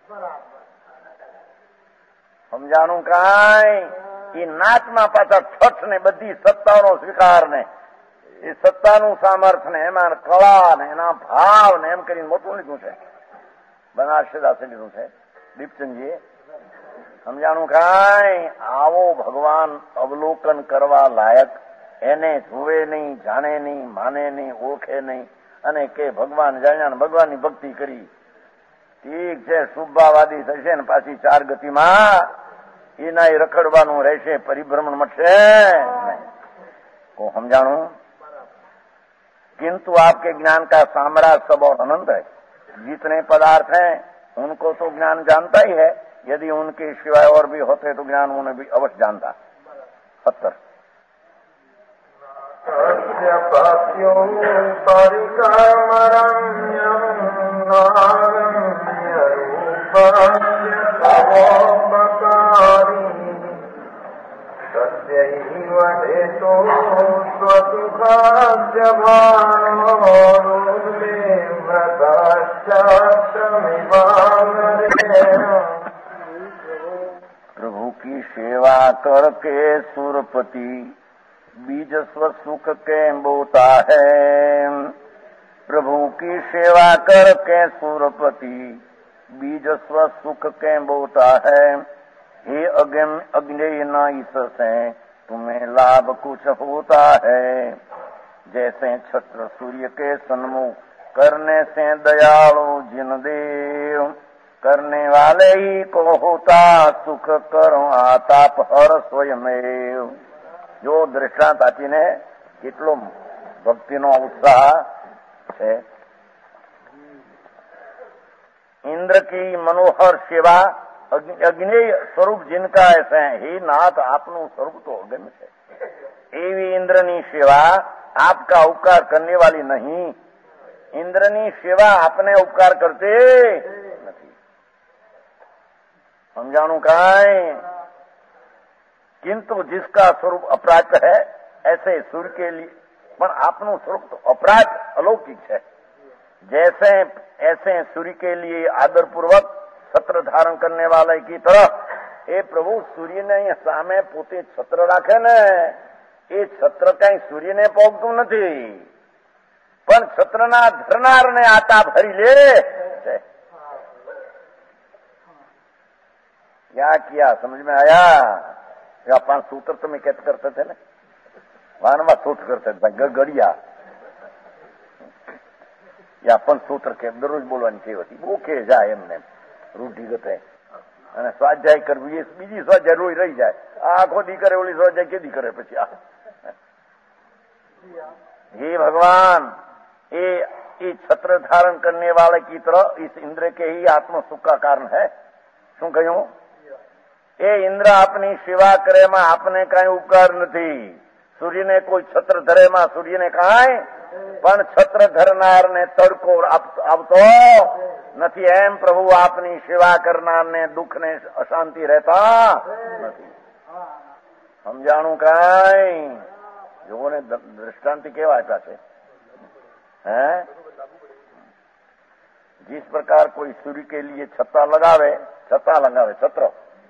સમજાણું કાંઈ? એ નાચમાં પાછા છઠ ને બધી સત્તાનો સ્વીકાર ને એ સત્તાનું સામર્થ્ય ને એમાં કળા ને એના ભાવ ને એમ કરીને મોટું લીધું છે. બનારસે દાસે લીધું છે દીપચંદજીએ. સમજાણું કાંઈ? આવો ભગવાન અવલોકન કરવા લાયક, એને જુએ નહીં, જાણે નહીં, માને નહીં, ઓળખે નહીં અને કે ભગવાન જાણ્યા ભગવાનની ભક્તિ કરી. ઠીક છે, શુભાવાદી થશે ને પાછી 4 ગતિમાં એના રખડવાનું રહેશે, પરિભ્રમણ મટશે को समझाणु. किंतु आपके ज्ञान का साम्राज्य सब और अनंत है. जितने पदार्थ हैं उनको तो ज्ञान जानता ही है, यदि उनके सिवाय और भी होते तो ज्ञान उन्हें भी अवश्य जानता. 70 सत्यैव हेतो स्वसुखास्य भानोरुमे व्रताश्चात्रमिवामरे. प्रभु की सेवा करके सुरपति बीज स्व सुख के बोता है. प्रभु की सेवा करके सुरपति बीज स्व सुख के बोता है. हे अज्ञेय न इससे तुम्हें लाभ कुछ होता है. जैसे छत्र सूर्य के सन्मुख करने से दयालु जिन देव, करने वाले ही को होता सुख करो आताप हर स्वयमेव. जो दृष्टांत આપીને કેટલો ભક્તિનો ઉત્સાહ છે. इंद्र की मनोहर सेवा अग्नेय स्वरूप जिनका ऐसे हैं. हे नाथ आपનું स्वरूप तो अगम्य है. एवी इंद्रनी सेवा आपका उपकार करने वाली नहीं. इंद्रनी सेवा आपने उपकार करते नहीं. समझाणु काई? किंतु जिसका स्वरूप अप्राप्य है ऐसे सूर्य के लिए पण आपનું स्वरूप तो अप्राप्य अलौकिक है. जैसे ऐसे सूर्य के लिए आदर पूर्वक छत्र धारण करने वाले की तरह એ પ્રભુ સૂર્યને સામે પોતે છત્ર રાખે ને, એ છત્ર કઈ સૂર્યને પોગતું નથી પણ છત્રના ધરનારને આતા ભરી લે. क्या किया समझ में आया? या 5 सूत्र तुम्हें कहते करते थे ना, वारंवार सूत्र करते थे गड़िया या 5 सूत्र के दररोज बोलવાની ટેવ હતી. બહુ કે જાય એમને રૂઢિગત અને સ્વાધ્યાય કરવી એ બીજી સ્વાધ્યાય રોઈ રહી જાય. આખો દી કરે ઓલી સ્વાધ્યાય કેદી કરે પછી? हे भगवान, ये छत्र धारण करने वाले की तरह इस इंद्र के ही आत्म सुख का कारण है. શું કહ્યું? એ ઇન્દ્ર આપની સેવા કરેમાં આપને કાંઈ ઉપકાર નથી. સૂર્યને કોઈ છત્ર ધરેમાં સૂર્યને કાંઈ, પણ છત્ર ધરનારને તડકો આવતો નથી. એમ પ્રભુ આપની સેવા કરનારને દુઃખ ને અશાંતિ રહેતા નથી. સમજાણું કાંઈ? જોને दृष्टांति કેવા આપ્યા છે? जिस प्रकार कोई सूर्य के लिए छत्ता लगावे छत्र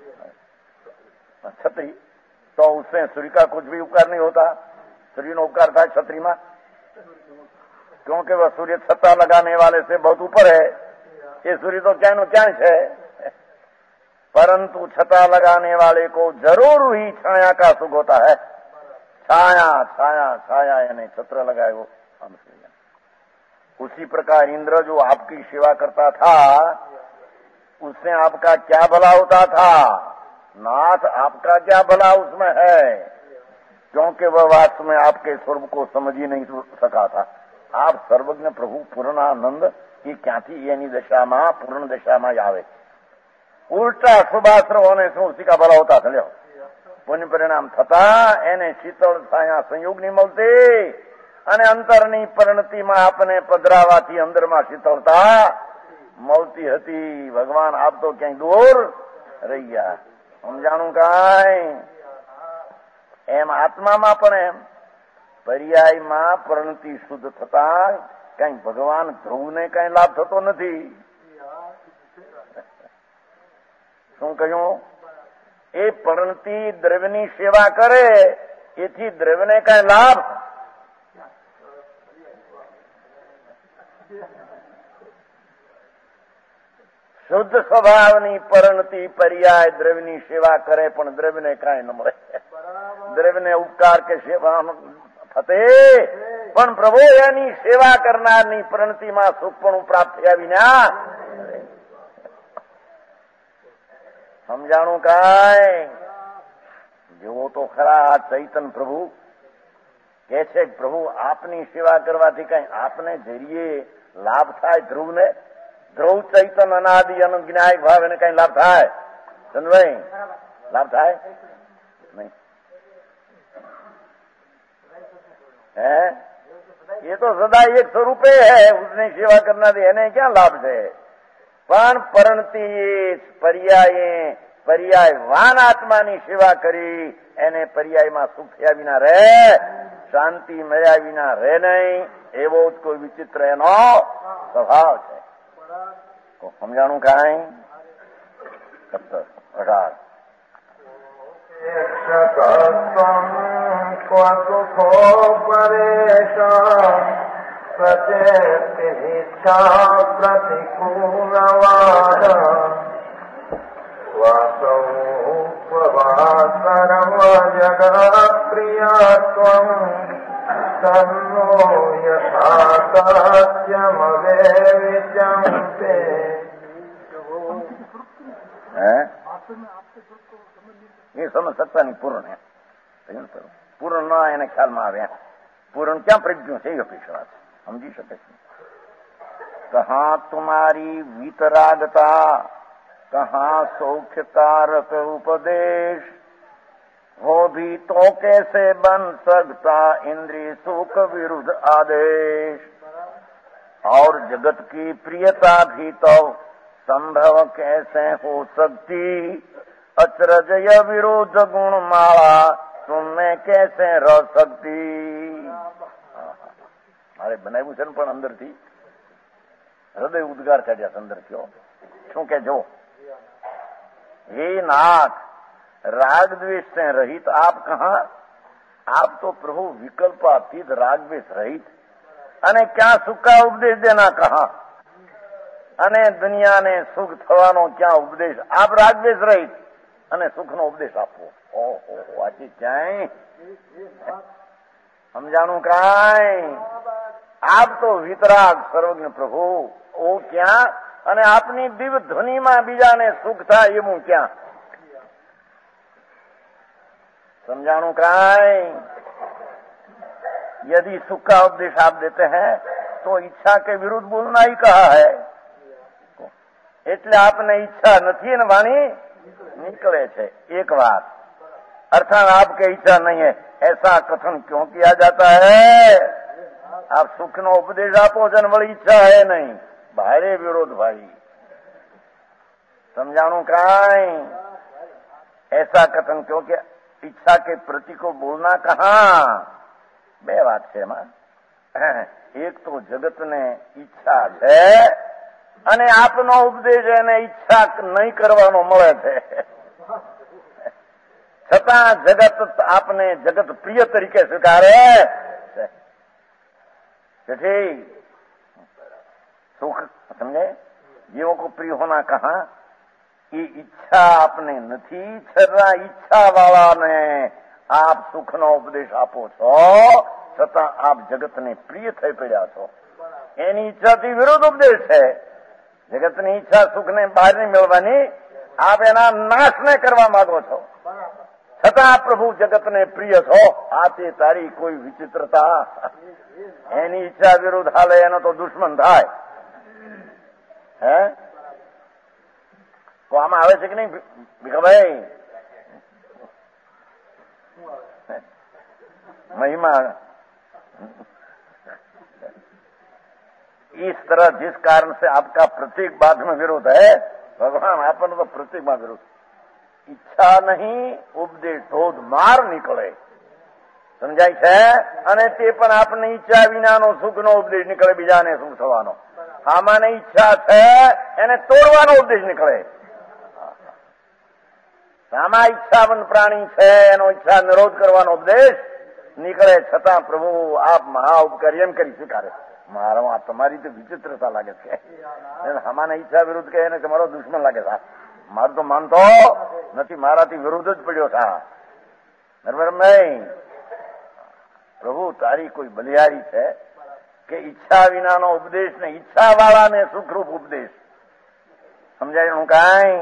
छतरी, तो उससे सूर्य का कुछ भी उपकार नहीं होता. सूर्य नो उपकार था छतरी में, क्योंकि वह सूर्य छत्ता लगाने वाले से बहुत ऊपर है. ये सूर्य तो क्या नो क्या है, परंतु छत्ता लगाने वाले को जरूर ही छाया का सुख होता है. छाया छाया छाया यानी छत्र लगाए वो हम. उसी प्रकार इंद्र जो आपकी सेवा करता था, उससे आपका क्या भला होता था? नाथ, आपका क्या भला उसमें है? क्योंकि वह वास्तव में आपके स्वरूप को समझ ही नहीं सका था. आप सर्वज्ञ प्रभु पूर्णानंद की क्या थी यानी दशा में पूर्ण दशा में आवे. उल्टा शुभाश्र होने से उसी का भला होता था. पुण्य परिणाम थता एने शीतल छाया संयोग नहीं મળતી અને અંતરની પરિણતિમાં આપને પધરાવાથી અંદરમાં શીતળતા મળતી હતી. ભગવાન આપ તો ક્યાંય દૂર રહી ગયા. સમજાણું કાંઈ? એમ આત્મામાં પણ એમ પર્યાયમાં પરિણતિ શુદ્ધ થતા કઈ ભગવાન ધ્રુવને કઈ લાભ થતો નથી. શું કહ્યું? એ પરિણતિ દ્રવ્યની સેવા કરે એથી દ્રવ્યને કઈ લાભ? શુદ્ધ સ્વભાવની પરિણતિ પર્યાય દ્રવ્યની સેવા કરે પણ દ્રવ્યને કાંઈ ન મળે. દ્રવ્યને ઉપકાર કે સેવા થતે પણ પ્રભુ એની સેવા કરનારની પરિણતિમાં સુખપણું પ્રાપ્ત થયા વિના. સમજાણું કાંઈ? જુઓ તો ખરા ચૈતન પ્રભુ કે છે પ્રભુ આપની સેવા કરવાથી કઈ આપને જરીએ લાભ થાય? ધ્રુવને ધ્રુવ ચૈતન અનાદિ અનજ્ઞાયક ભાવ એને કઈ લાભ થાય? ચંદ્રભાઈ લાભ થાય નહીં? ये तो सदा एक स्वरूपे है. उसने सेवा करना दे એને क्या लाभ છે? પણ પરણતી પર્યાયવાન આત્માની સેવા કરી એને પર્યાયમાં સુખ થયા વિના રહે, શાંતિ મળ્યા વિના રહે નહીં. એવો જ કોઈ વિચિત્ર એનો સ્વભાવ છે. સમજાણું કાંઈ? 17-18 સુખો પરેશાન પ્રચેતિ ઇચ્છા પ્રતિકૂલવાદ વાસૌપવાસરમ જગત્પ્રિયત્વં તન્નો યથાસત્યમવેવિચંતે. ये समझ सकता नहीं. पूर्ण है, पूर्ण न એને ખ્યાલમાં આવે. પૂर्ण ક્યાં પ્રજ્ઞ છે? અપેક્ષા સમજી શકે છે. कहाँ तुम्हारी वीतरागता, कहाँ सौख्यकारक उपदेश, वो भी तो कैसे बन सकता इंद्रिय सुख विरुद्ध आदेश. और जगत की प्रियता भी तो संभव कैसे हो सकती, अचरजय विरोध गुण माला तुम में कैसे रह सकती. મારે બનાવ્યું છે ને પણ અંદરથી હૃદય ઉદ્ગાર કાઢ્યા અંદર થયો. શું કે જો हे नाथ, राग द्वेष से रहित आप कहाँ? आप तो प्रभु विकल्प अतीत राग द्वेष रहित અને ક્યાં સુખ કા ઉપદેશ દેના કहा? અને દુનિયાને સુખ થવાનો ક્યાં ઉપદેશ? આપ રાગ દ્વેષ રહિત અને સુખનો ઉપદેશ આપવો. ઓહો, આજી ક્યાંય સમજાણું કાંઈ? આપ તો વિતરાગ સર્વજ્ઞ પ્રભુ, ઓ ક્યાં? અને આપની દિવ્ય ધ્વનિમાં બીજાને સુખ થાય એવું ક્યાં? समझाणु काई? यदि सुख का उपदेश आप देते हैं तो ઈચ્છા के विरुद्ध बोलना ही कहा है. એટલે આપને ઈચ્છા નથી ને વાણી निकले છે. एक बात अर्थात आपके इच्छा नहीं है ऐसा कथन क्यों किया जाता है? आप सुख नो उपदेश आपो जन वળી ઈચ્છા है नहीं, भारे विरोध भाई. समझाणु काई? ऐसा कथन क्यों किया? ઈચ્છા કે પ્રતિ को बोलना कहाँ? બે વાત છે એમાં. એક તો જગતને ઈચ્છા છે અને આપનો ઉપદેશ એને ઈચ્છા નહીં કરવાનો મળે છે. છતાં જગત આપને જગત પ્રિય તરીકે સ્વીકારે છે. सुख समझे? जीवों को प्रिय होना कहाँ? ये ઈચ્છા આપને નથી, છતાં ઈચ્છા વાળાને આપ સુખનો ઉપદેશ આપો છો, છતાં આપ જગતને પ્રિય થઈ પડ્યા છો. એની ઈચ્છાથી વિરુદ્ધ ઉપદેશ છે. જગતની ઈચ્છા સુખને બહારની મેળવવાની, આપ એના નાશને કરવા માંગો છો, છતાં પ્રભુ જગતને પ્રિય છો. આ તે તારી કોઈ વિચિત્રતા? એની ઈચ્છા વિરુદ્ધ હાલે એનો તો દુશ્મન થાય. હે તો આમાં આવે છે કે નહીં ભીખાભાઈ? महिमा इस तरह जिस कारण से आपका प्रत्येक बात में विरोध है, भगवान आपने तो प्रत्येक बात विरोध. ઈચ્છા નહીં ઉપદેશ ધોધ માર નીકળે, સમજાય છે? અને તે પણ આપની ઈચ્છા વિનાનો સુખનો ઉપદેશ નીકળે, બીજાને સુખ થવાનો. આમાંને ઈચ્છા છે એને તોડવાનો ઉપદેશ નીકળે. આમાં ઈચ્છાવંત પ્રાણી છે એનો ઈચ્છા નિરોધ કરવાનો ઉપદેશ નીકળે, છતાં પ્રભુ આપ મહા ઉપકાર એમ કરી સ્વીકારે. મારો આ તમારી તો વિચિત્રતા લાગે છે. આમાંને ઈચ્છા વિરુદ્ધ કહે ને કે મારો દુશ્મન લાગે છે. મારું તો માનતો નથી, મારાથી વિરુદ્ધ જ પડ્યો છે. બરાબર નહીં? પ્રભુ તારી કોઈ બલિયારી છે કે ઈચ્છા વિનાનો ઉપદેશ ને ઈચ્છા વાળાને સુખરૂપ ઉપદેશ? समझाए काई?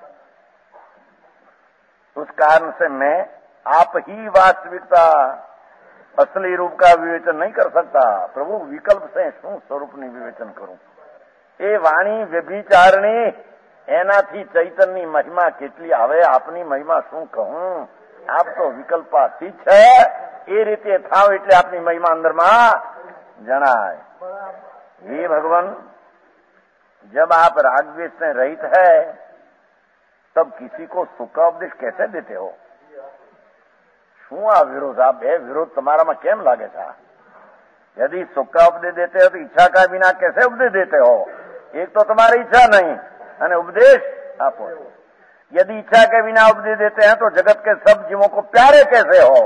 उस कारण से मैं आप ही वास्तविकता असली रूप का विवेचन नहीं कर सकता. प्रभु विकल्प से શું સ્વરૂપની વિવેચન કરું? એ વાણી વ્યભિચારણી, એનાથી ચૈતન્યની મહિમા કેટલી આવે, આપની મહિમા શું કહું? આપ તો વિકલ્પાતીત છે. એ રીતે થાવ એટલે આપની મહિમા અંદરમાં જણાય. हे भगवान, जब आप रागद्वेष से रहित है तब किसी को सुख का उपदेश कैसे देते हो? શું આ વિરોધ? આ બે વિરોધ તમારામાં કેમ લાગે છે? यदि सुख का उपदेश देते हो तो इच्छा का बिना कैसे उपदेश देते हो? एक तो तुम्हारी इच्छा नहीं અને उपदेश आपो. यदि इच्छा के बिना उपदेश देते हैं तो जगत के सब जीवों को प्यारे कैसे हो?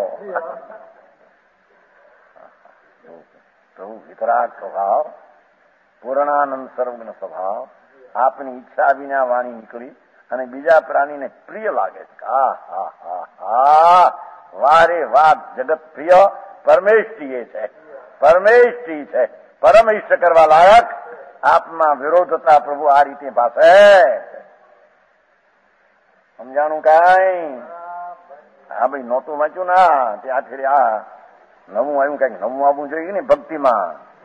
तो वितराग स्वभाव, પૂર્ણાનંદ સર્વજ્ઞ સ્વભાવ, આપની ઈચ્છા વિના વાણી નીકળી અને બીજા પ્રાણીને પ્રિય લાગે છે. વારે વાત જગત પ્રિય પરમેષ્ઠી છે, પરમેષ્ઠી છે, પરમ ઇષ્ટ કરવા લાયક. આપમાં વિરોધતા પ્રભુ આ રીતે પાસે સમજાણું કાંઈ? હા ભાઈ, નહોતું વાંચ્યું ના ત્યાંથી આ નવું આવ્યું, કઈક નવું આવવું જોઈએ ને ભક્તિમાં.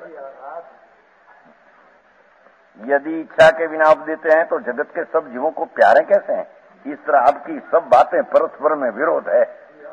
यदि इच्छा के बिना आप देते हैं तो जगत के सब जीवों को प्यारे कैसे हैं? इस तरह आपकी सब बातें परस्पर में विरोध है.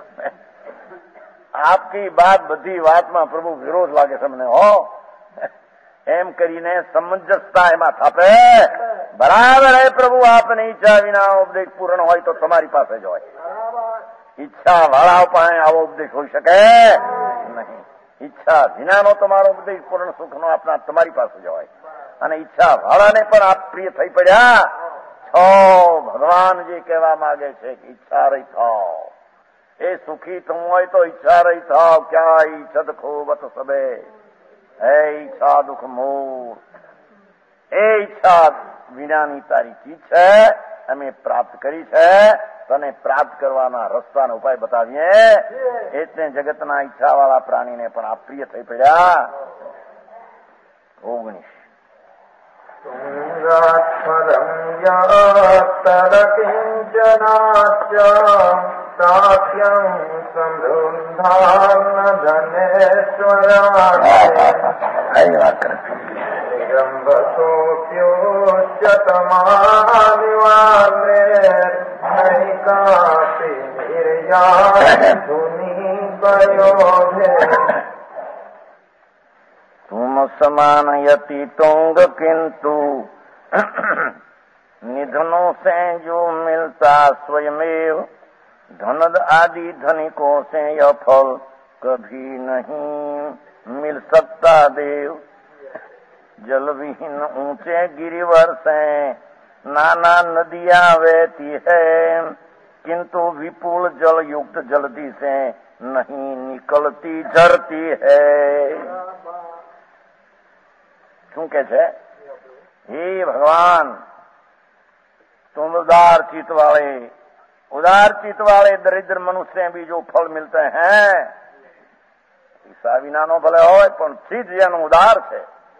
आपकी बात बधी बात में प्रभु विरोध लागे सबने हो एम करीने समंजसता एમાં થાપે. बराबर है प्रभु, आपने इच्छा विना उपदेश पूर्ण હોય તો તમારી પાસે જ હોય. ઈચ્છા વાળા પાસે આવો ઉપદેશ હોઈ શકે નહીં. ઈચ્છા વિનાનો તમારો ઉપદેશ પૂર્ણ સુખનો આપના તમારી પાસે જ હોય. અને ઈચ્છા વાળાને પણ આપ પ્રિય થઈ પડ્યા છો. ભગવાન જે કહેવા માંગે છે કે ઈચ્છા રહી થાવ, એ સુખી થવું હોય તો ઈચ્છા રહી થાવ. ક્યાં ઈચ્છત ખોબત સબે, હે ઈચ્છા દુઃખ મૂળ. એ ઈચ્છા વિનાની તારી ચીજ છે, અમે પ્રાપ્ત કરી છે, તને પ્રાપ્ત કરવાના રસ્તાનો ઉપાય બતાવીએ. એટલે જગતના ઈચ્છાવાળા પ્રાણીને પણ આ પ્રિય થઈ પડ્યા. 19 સાખ્યમ સમૃદ્ધાન ધનેશ્વરાય વાત કરે યંબસોપ્યોચ્યતમાનિવાને નૈકાપી નિર્યા ધુની કયોધે तुम समानयति तुंग किंतु निधनों से जो मिलता स्वयमेव धनद आदि धनिकों से यह फल कभी नहीं मिल सकता देव. जल विहीन ऊंचे गिरिवर से नाना नदियां बहती है किंतु विपुल जल युक्त जलधि से नहीं निकलती झरती है. શું કે છે? હે ભગવાન, तुम उदार चित वाले दरिद्र मनुष्य भी जो फल मिलते हैं પૈસા વિનાનો ભલે હોય પણ ચિત્ત જેનું ઉદાર છે.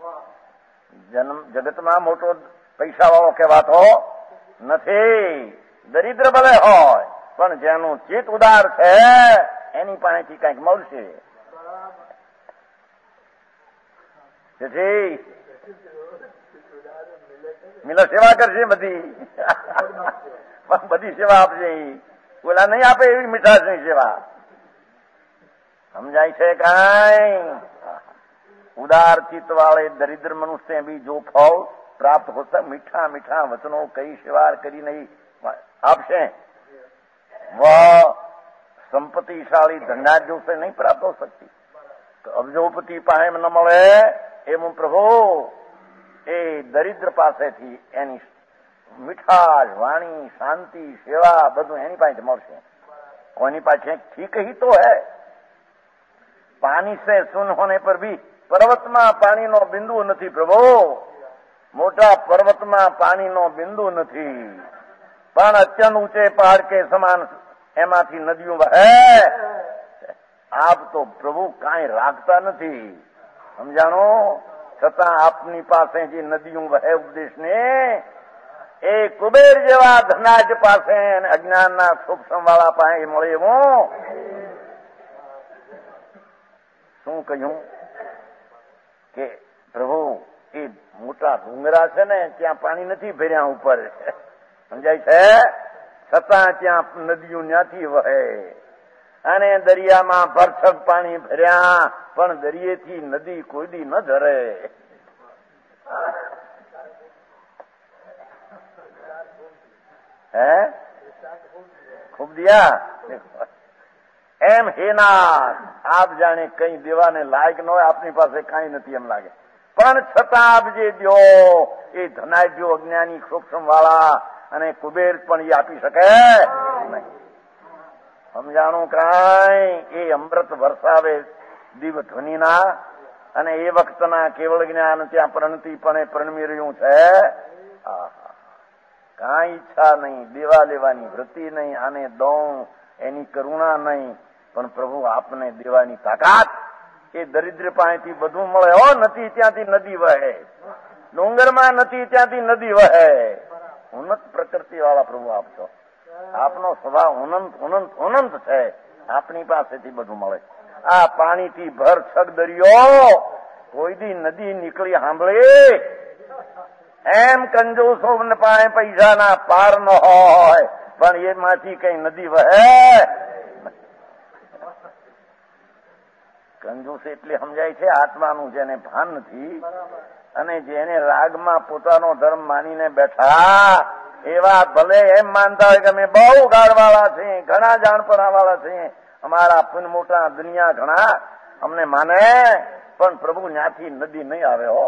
જગતમાં મોટો પૈસા વાળો કહેવાતો નથી. દરિદ્ર ભલે હોય પણ જેનું ચિત્ત ઉદાર છે એની પાસેથી કંઈક મળશે. તેથી મિલા સેવા કરશે બધી સેવા આપશે. બોલા નહીં આપે એવી મીઠાશની સેવા સમજાય છે. કઈ उदार चित्त वाले दरिद्र मनुष्य भी जो फल प्राप्त होता मीठा मीठा वचनों कई शिवार करी नहीं आपसे वह संपत्तिशाली धनाढ्यों से नहीं प्राप्त हो सकती. तो अब्जोपति पाहे न મળે એવું પ્રભુ એ દરિદ્ર પાસેથી એની મીઠાશ વાણી શાંતિ સેવા બધું એની પાસે મળશે. કોની પાસે ठीक ही तो है. पानी से सुन होने पर भी પર્વતમાં પાણીનો બિંદુ નથી પ્રભુ. મોટા પર્વતમાં પાણીનો બિંદુ નથી પણ અત્યંત ઊંચે પહાડ કે સમાન એમાંથી નદીઓ વહે. આપ તો પ્રભુ કાંઈ રાખતા નથી સમજાણો. છતાં આપની પાસે જે નદીઓ વહે ઉપદેશને એ કુબેર જેવા ધનાજ પાસે અને અજ્ઞાનના સૂક્ષ્મ વાળા પાસે મળે એવું શું કહ્યું કે પ્રભુ એ મોટા ડુંગરા છે ને ત્યાં પાણી નથી ભર્યા ઉપર સમજાય છે. છતાં ત્યાં નદીઓ ત્યાંથી વહે અને દરિયામાં ભરછક પાણી ભર્યા પણ દરિયેથી નદી કોઈ દી ન ધરે. હે ખૂબ દિયા એમ હેનાથ આપ જાણે કઈ દેવાને લાયક ન હોય આપની પાસે કઈ નથી એમ લાગે પણ છતાં આપ જે દો એ ધનાઢ્યો અજ્ઞાની સૂક્ષ્મ વાળા અને કુબેર પણ એ આપી શકે નહીં. સમજાણું કાંઈ એ અમૃત વરસાવે દિવ ધ્વનિના અને એ વખતના કેવળ જ્ઞાન ત્યાં પ્રણતિપણે પ્રણમી રહ્યું છે. કાંઈ ઈચ્છા નહીં દેવા લેવાની વૃત્તિ નહીં આને દઉં એની કરુણા નહીં પણ પ્રભુ આપને દેવાની તાકાત. એ દરિદ્ર પાસેથી બધું મળે હો. નથી ત્યાંથી નદી વહે. ડુંગરમાં નથી ત્યાંથી નદી વહે. ઉન્નત પ્રકૃતિ વાળા પ્રભુ આપ છો. આપનો સ્વભાવ અનંત છે. આપની પાસેથી બધું મળે. આ પાણીથી ભર છગ દરિયો કોઈ દી નદી નીકળી સાંભળે એમ કંજૂસો પાસે પૈસાના પાર ન હોય પણ એમાંથી કઈ નદી વહે. કંજૂસ એટલે સમજાય છે આત્માનું જેને ભાન નથી અને જેને રાગમાં પોતાનો ધર્મ માનીને બેઠા એવા ભલે એમ માનતા હોય કે અમે બહુ ગાળવાળા છીએ ઘણા જાણપણા વાળા છીએ અમારા પુન મોટા દુનિયા ઘણા અમને માને પણ પ્રભુ ત્યાંથી નદી નહીં આવે હો.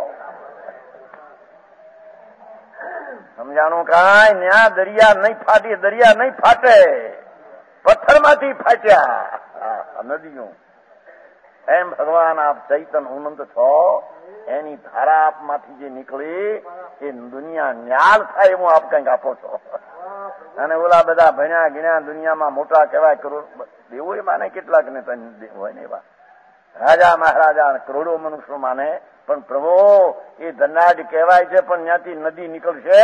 સમજાણું કાંઈ ન્યા દરિયા નહીં ફાટી. દરિયા નહીં ફાટે પથ્થરમાંથી ફાટ્યા નદીઓ. એમ ભગવાન આપ ચૈતન અનંત છો એની ધારા આપમાંથી જે નીકળી એ દુનિયા ન્યાલ થાય એવું આપ કંઈક આપો છો. અને ઓલા બધા ભણ્યા ગણ્યા દુનિયામાં મોટા કહેવાય કરોડ દેવો એ માને કેટલાક ને હોય ને એવા રાજા મહારાજા કરોડો મનુષ્યો માને, પણ પ્રભુ એ ધનાઢ કહેવાય છે પણ ત્યાંથી નદી નીકળશે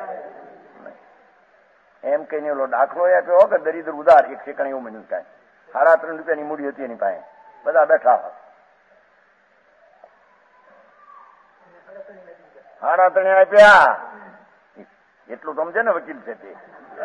એમ કહીને ઓલો દાખલો આપ્યો કે દરિદ્ર ઉદાર એક સેકન્ડ એવું મને કાંઈ 3.5 રૂપિયાની મૂડી હતી એની પાસે, બધા બેઠા 3.5 આપ્યા. એટલું સમજે ને વકીલ છે તે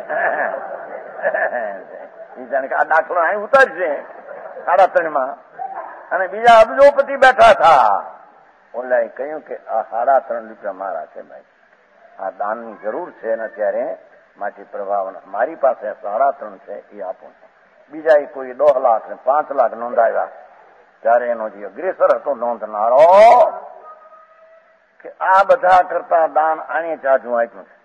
જાણે કે આ દાખલો અહીં ઉતારશે 3.5 અને બીજા અબજોપતિ બેઠા હતા. ઓલાએ કહ્યું કે આ 3.5 રૂપિયા મારા છે ભાઈ, આ દાનની જરૂર છે ને ત્યારે માટે પ્રભાવના મારી પાસે 3.5 છે એ આપું. બીજા કોઈ 10 લાખ ને 5 લાખ નોંધાવ્યા ત્યારે એનો જે અગ્રેસર હતો નોંધનારો કે આ બધા કરતા દાન આને જાજુ આપ્યું છે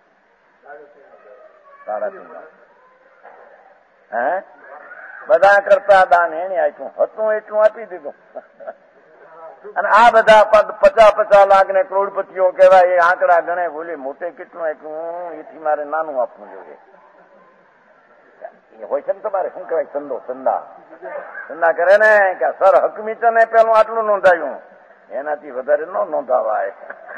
3.5. હે બધા કરતા દાન એને આપ્યું હતું એટલું આપી દીધું. અને આ બધા 50 લાખ ને કરોડપતિઓ કહેવાય એ આંકડા ગણે બોલે મોટે કેટલું આપ્યું એથી મારે નાનું આપવું જોઈએ. એ હોય છે ને તમારે શું કહેવાય ચંદા કરે ને કે સર હકમીચને પેલું આટલું નોંધાયું એનાથી વધારે ન નોંધાવાય.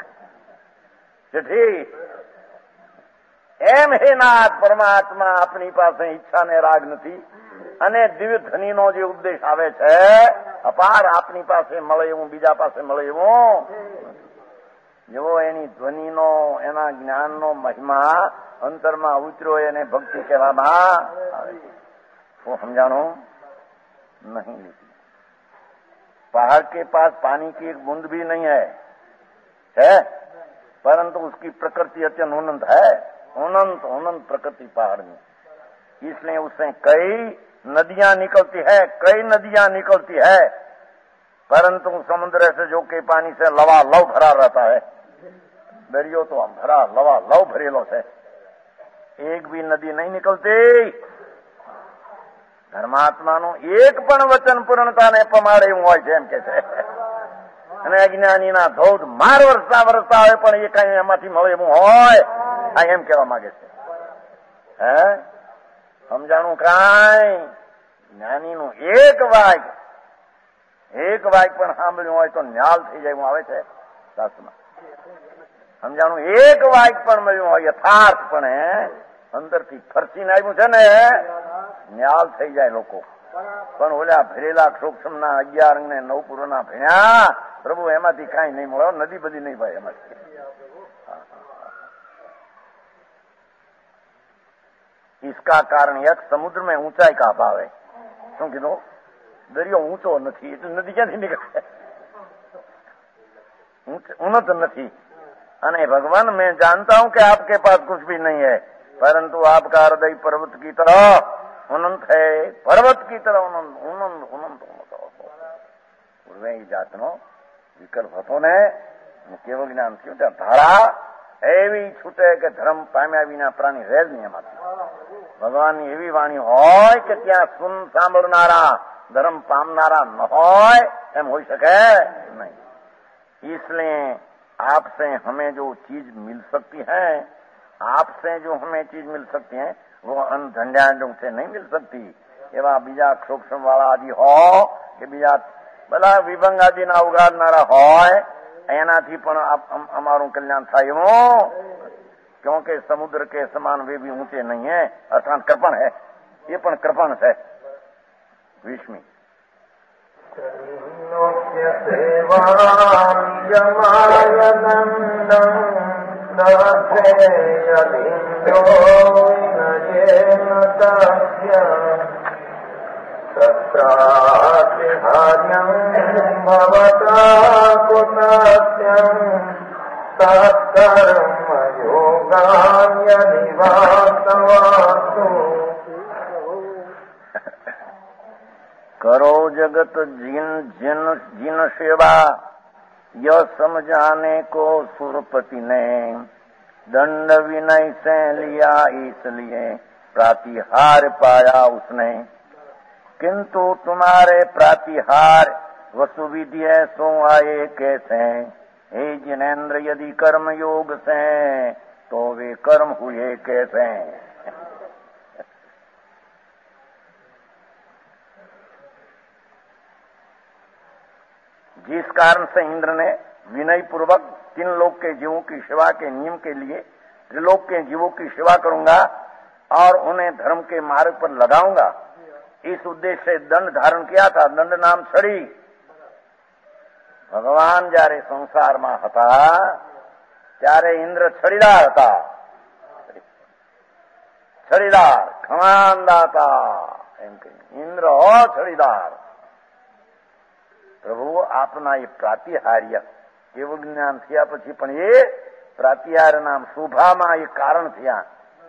એમ હે નાથ પરમાત્મા આપણી પાસે ઈચ્છા ને રાગ નથી અને દિવ્ય ધનીનો જે ઉપદેશ આવે છે અપાર આપણી પાસે મળે એવું બીજા પાસે મળે એવું જેવો એની ધ્વનિનો એના જ્ઞાનનો મહિમા અંતરમાં ઉતર્યો એને ભક્તિ કહેવામાં આવે છે. वो समझानो नहीं लेती. पहाड़ के पास पानी की एक बूंद भी नहीं है परंतु उसकी प्रकृति अत्यंत उन्नत है, उन्नत प्रकृति पहाड़ में, इसलिए उससे कई नदियां निकलती है परंतु समुद्र से जो के पानी से लवालव भरा रहता है. दरियो तो भरा लवालव भरेलो है, एक भी नदी नहीं निकलती. ધર્માત્માનું એક પણ વચન પૂર્ણતાને પમાડે એવું હોય છે એમ કે છે. અને અજ્ઞાનીના ધોધ માર વરસતા હોય પણ એ કઈ એમાંથી મળે એવું હોય આ એમ કહેવા માંગે છે. હે સમજાણું કાંઈ જ્ઞાનીનું એક વાક્ય પણ સાંભળ્યું હોય તો ન્યાલ થઈ જાય એવું આવે છે શાસ્ત્રમાં. સમજાણું એક વાક્ય પણ મળ્યું હોય યથાર્થ પણ અંદરથી ખર્ચીને આવ્યું છે ને ન્યાલ થઈ જાય લોકો. પણ ઓલા ભરેલા સૂક્ષ્મના 11 અંગ ને 9 પૂર્વના ભણ્યા પ્રભુ એમાંથી કાંઈ નહીં મળે, નદી બધી નહીં ભાઈ એમાંથી. इसका कारण एक समुद्र में ऊंचाई का अभाव है. શું કીધું? દરિયો ઊંચો નથી એટલે નદી ક્યાંથી નીકળે? उन्नत नहीं. અને भगवान मैं जानता हूं कि आपके पास कुछ भी नहीं है परंतु आपका हृदय पर्वत की तरह अनंत है, पर्वत की तरह अनंत પૂર્વે એ જાતનો વિકલ્પ હતો ને કેવળ જ્ઞાન થયું ત્યાં ધારા એવી છૂટે કે ધર્મ પામ્યા વિના પ્રાણી રહે જ નહીં એમાંથી. ભગવાનની એવી વાણી હોય કે ત્યાં સુન સાંભળનારા ધર્મ પામનારા ન હોય એમ હોઈ શકે નહીં. इसलिए आपसे हमें जो चीज मिल सकती है, आपसे जो हमें चीज मिल सकती है वो अन्न झंझाटों से नहीं मिल सकती. એવા બીજા સૂક્ષ્મ વાળા આદિ હોય કે બીજા બધા વિભંગ આદિના ઉગાડનારા હોય એનાથી પણ અમારું કલ્યાણ થાય એવું, क्योंकि समुद्र के समान वे भी ऊंचे नहीं है अर्थात कृपण है. ये पण कृपण है. 20મી तत्रातिहार्यं भवता कुतस्यं तत्कर्मयोगान्यदिवासवासु. करो जगत जिन सेवा यह समझाने को सुरपति ने दंड विनय से लिया इसलिए प्रातिहार पाया उसने. किंतु तुम्हारे प्रातिहार वसुविधि सो आए कैसे हे जिनेन्द्र यदि कर्म योग से तो वे कर्म हुए कैसे। जिस कारण से इंद्र ने विनय पूर्वक 3 लोक के जीवों की सेवा के नियम के लिए त्रिलोक के जीवों की सेवा करूंगा और उन्हें धर्म के मार्ग पर लगाऊंगा, इस उद्देश्य से दंड धारण किया था। दंड नाम छड़ी। भगवान जયારે संसाરમાં હતા ત્યારે इंद्र छड़ीदार હતા। छड़ीदार खमानदाता એમ કહે इंद्र हो छड़ीदार। પ્રભુ આપના એ પ્રાતિહાર્ય કેવું જ્ઞાન થયા પછી પણ એ પ્રાતિહાર્ય નામ શોભામાં એ કારણ થયા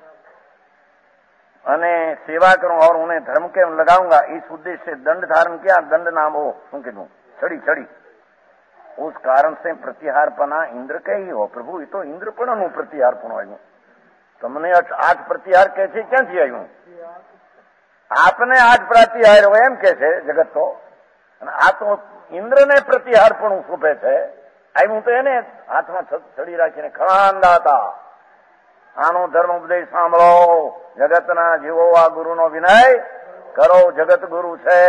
અને સેવા કरूं और उन्हें धर्म के लगाऊंगा, इस उद्देश्य से दंड धारण किया। दंड नाम हो શું કીધું छड़ी छड़ी। उस कारण से प्रतिहारपना इंद्र के ही हो। प्रभु ये तो इंद्रपणનું प्रतिहारપણું આવ્યું। તમને 8 प्रतिहार કે છે ક્યાંથી આવ્યું? આપને 8 પ્રતિહાર હોય એમ કે છે જગત તો, અને આ તો ઇન્દ્રને પ્રતિહારપણું શોભે છે। આવ્યું તો એને હાથમાં છડી રાખીને ખમાનદાતા આનો ધર્મ ઉપદેશ સાંભળો, જગતના જીવો આ ગુરુનો વિનય કરો, જગત ગુરુ છે।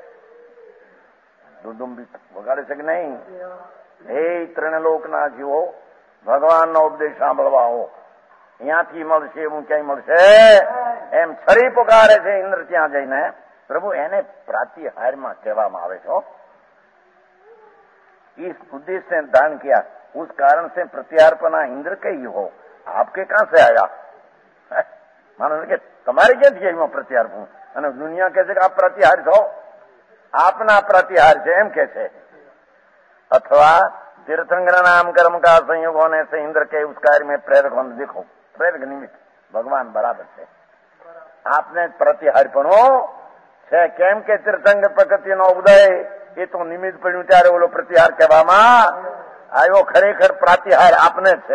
દુદુંબી વગાડે છે કે નહીં? હે ત્રણલોકના જીવો ભગવાનનો ઉપદેશ સાંભળવા આવો, અહીંયાથી મળશે હું ક્યાંય મળશે એમ છરી પુકારે છે ઇન્દ્ર ત્યાં જઈને। પ્રભુ એને પ્રાતિહારમાં કહેવામાં આવે છે। इस उद्देश्य से दान किया, उस कारण से प्रत्यार्पणा इंद्र के ही हो। आपके कहां से आया? मानो કે તમારે ક્યાંથી આવ્યું પ્રત્યાર્પણ? અને દુનિયા કહે છે કે આપ પ્રતિહાર છો, આપના પ્રતિહાર છે એમ કે છે। अथवा तीर्थंकर नाम कर्म का संयोग होने से इंद्र के उस कार्य में प्रेरक होने। देखो प्रेरक निमित्त भगवान बराबर છે। आपने प्रतिहारपણો છે કેમ કે તીર્થંકર પ્રકૃતિનો ઉદય એ તો નિમિત્ત પડ્યું ત્યારે ઓલો પ્રતિહાર કહેવામાં આવ્યો। ખરેખર પ્રતિહાર આપને છે।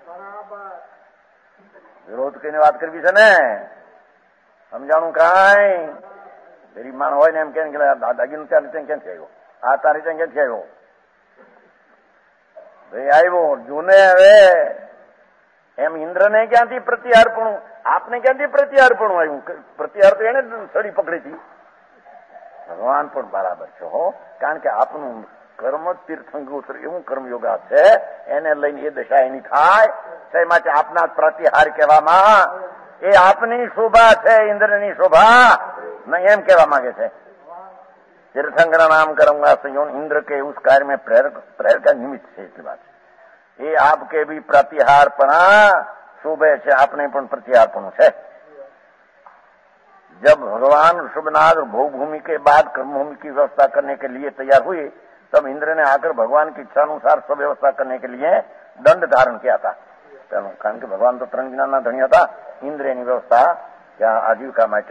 વિરોધ કઈને વાત કરવી છે ને, સમજાણું કાંઈ? ગરીબમાન હોય ને એમ કે દાદાગીનું ત્યાં ક્યાંથી આવ્યો? આ તારી ત્યાં ક્યાંથી આવ્યો? ભાઈ આવ્યો જૂને હવે એમ ઇન્દ્રને ક્યાંથી પ્રતિહારપણું, આપને ક્યાંથી પ્રતિહારપણું આવ્યું? પ્રતિહાર તો એને છડી પકડી હતી। ભગવાન પણ બરાબર છે હો, કારણ કે આપનું કર્મ તીર્થંકર એવું કર્મયોગા છે, એને લઈને એ દશા એની થાય છે માટે આપના પ્રતિહાર કહેવામાં એ આપની શોભા છે, ઇન્દ્રની શોભા નહીં એમ કહેવા માંગે છે। तीर्थंकर नाम करूंगा संयोग इंद्र के उस कार्य में प्रेरक का निमित्त है। इसकी बात ये आपके भी प्रतिहारपणा शोभे છે, आपने પણ प्रतिहारपणું છે। जब भगवान ऋषभनाथ भोगभूमि के बाद कर्मभूमि की व्यवस्था करने के लिए तैयार हुए, तब इंद्र ने आकर भगवान की इच्छा अनुसार सब व्यवस्था करने के लिए दंड धारण किया था। कारण के भगवान तो 3 જ્ઞાનના ધણી હતા। इंद्र એની व्यवस्था क्या आजीविका માટે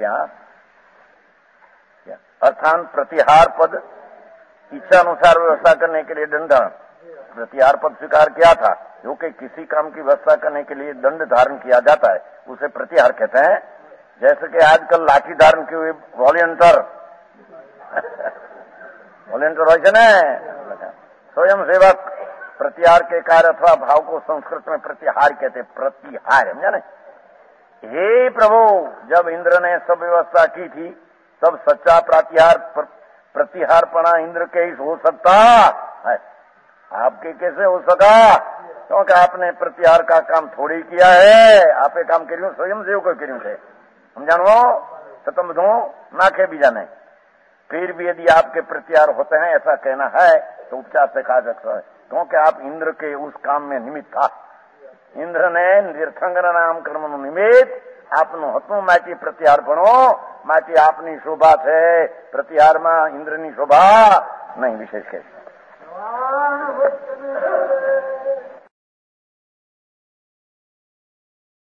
अर्थात प्रतिहार पद इच्छा अनुसार व्यवस्था करने के लिए दंड धारण, प्रतिहार पद स्वीकार किया था। जो कि किसी काम की व्यवस्था करने के लिए दंड धारण किया जाता है उसे प्रतिहार कहते हैं। जैसे कि आजकल लाठी धारण किए हुए वॉलंटियर वॉलंटियर હોય છે ને, स्वयं सेवक प्रतिहार के कार्य अथवा भाव को संस्कृत में प्रतिहार कहते। प्रतिहार समझा ना? हे प्रभु, जब इंद्र ने सब व्यवस्था की थी तब सच्चा प्रतिहारपणा इंद्र के ही हो सकता है, आपके कैसे हो सका? क्योंकि आपने प्रतिहार का काम थोड़ी किया है। आपे काम કર્યું स्वयं सेवक કર્યું છે। समझानो खत्म दो ना के भी जाने। फिर भी यदि आपके प्रतिहार होते हैं ऐसा कहना है तो उपचार से कहा सकता है, क्योंकि आप इंद्र के उस काम में निमित्त था। इंद्र ने तीर्थंकर नाम कर्म निमित्त आपનું હતું માટે પ્રતિહારપણો માટે આપની શોભા છે। प्रतिहाરમાં इंद्રની શોભા નહીં વિશેષ કહે છે।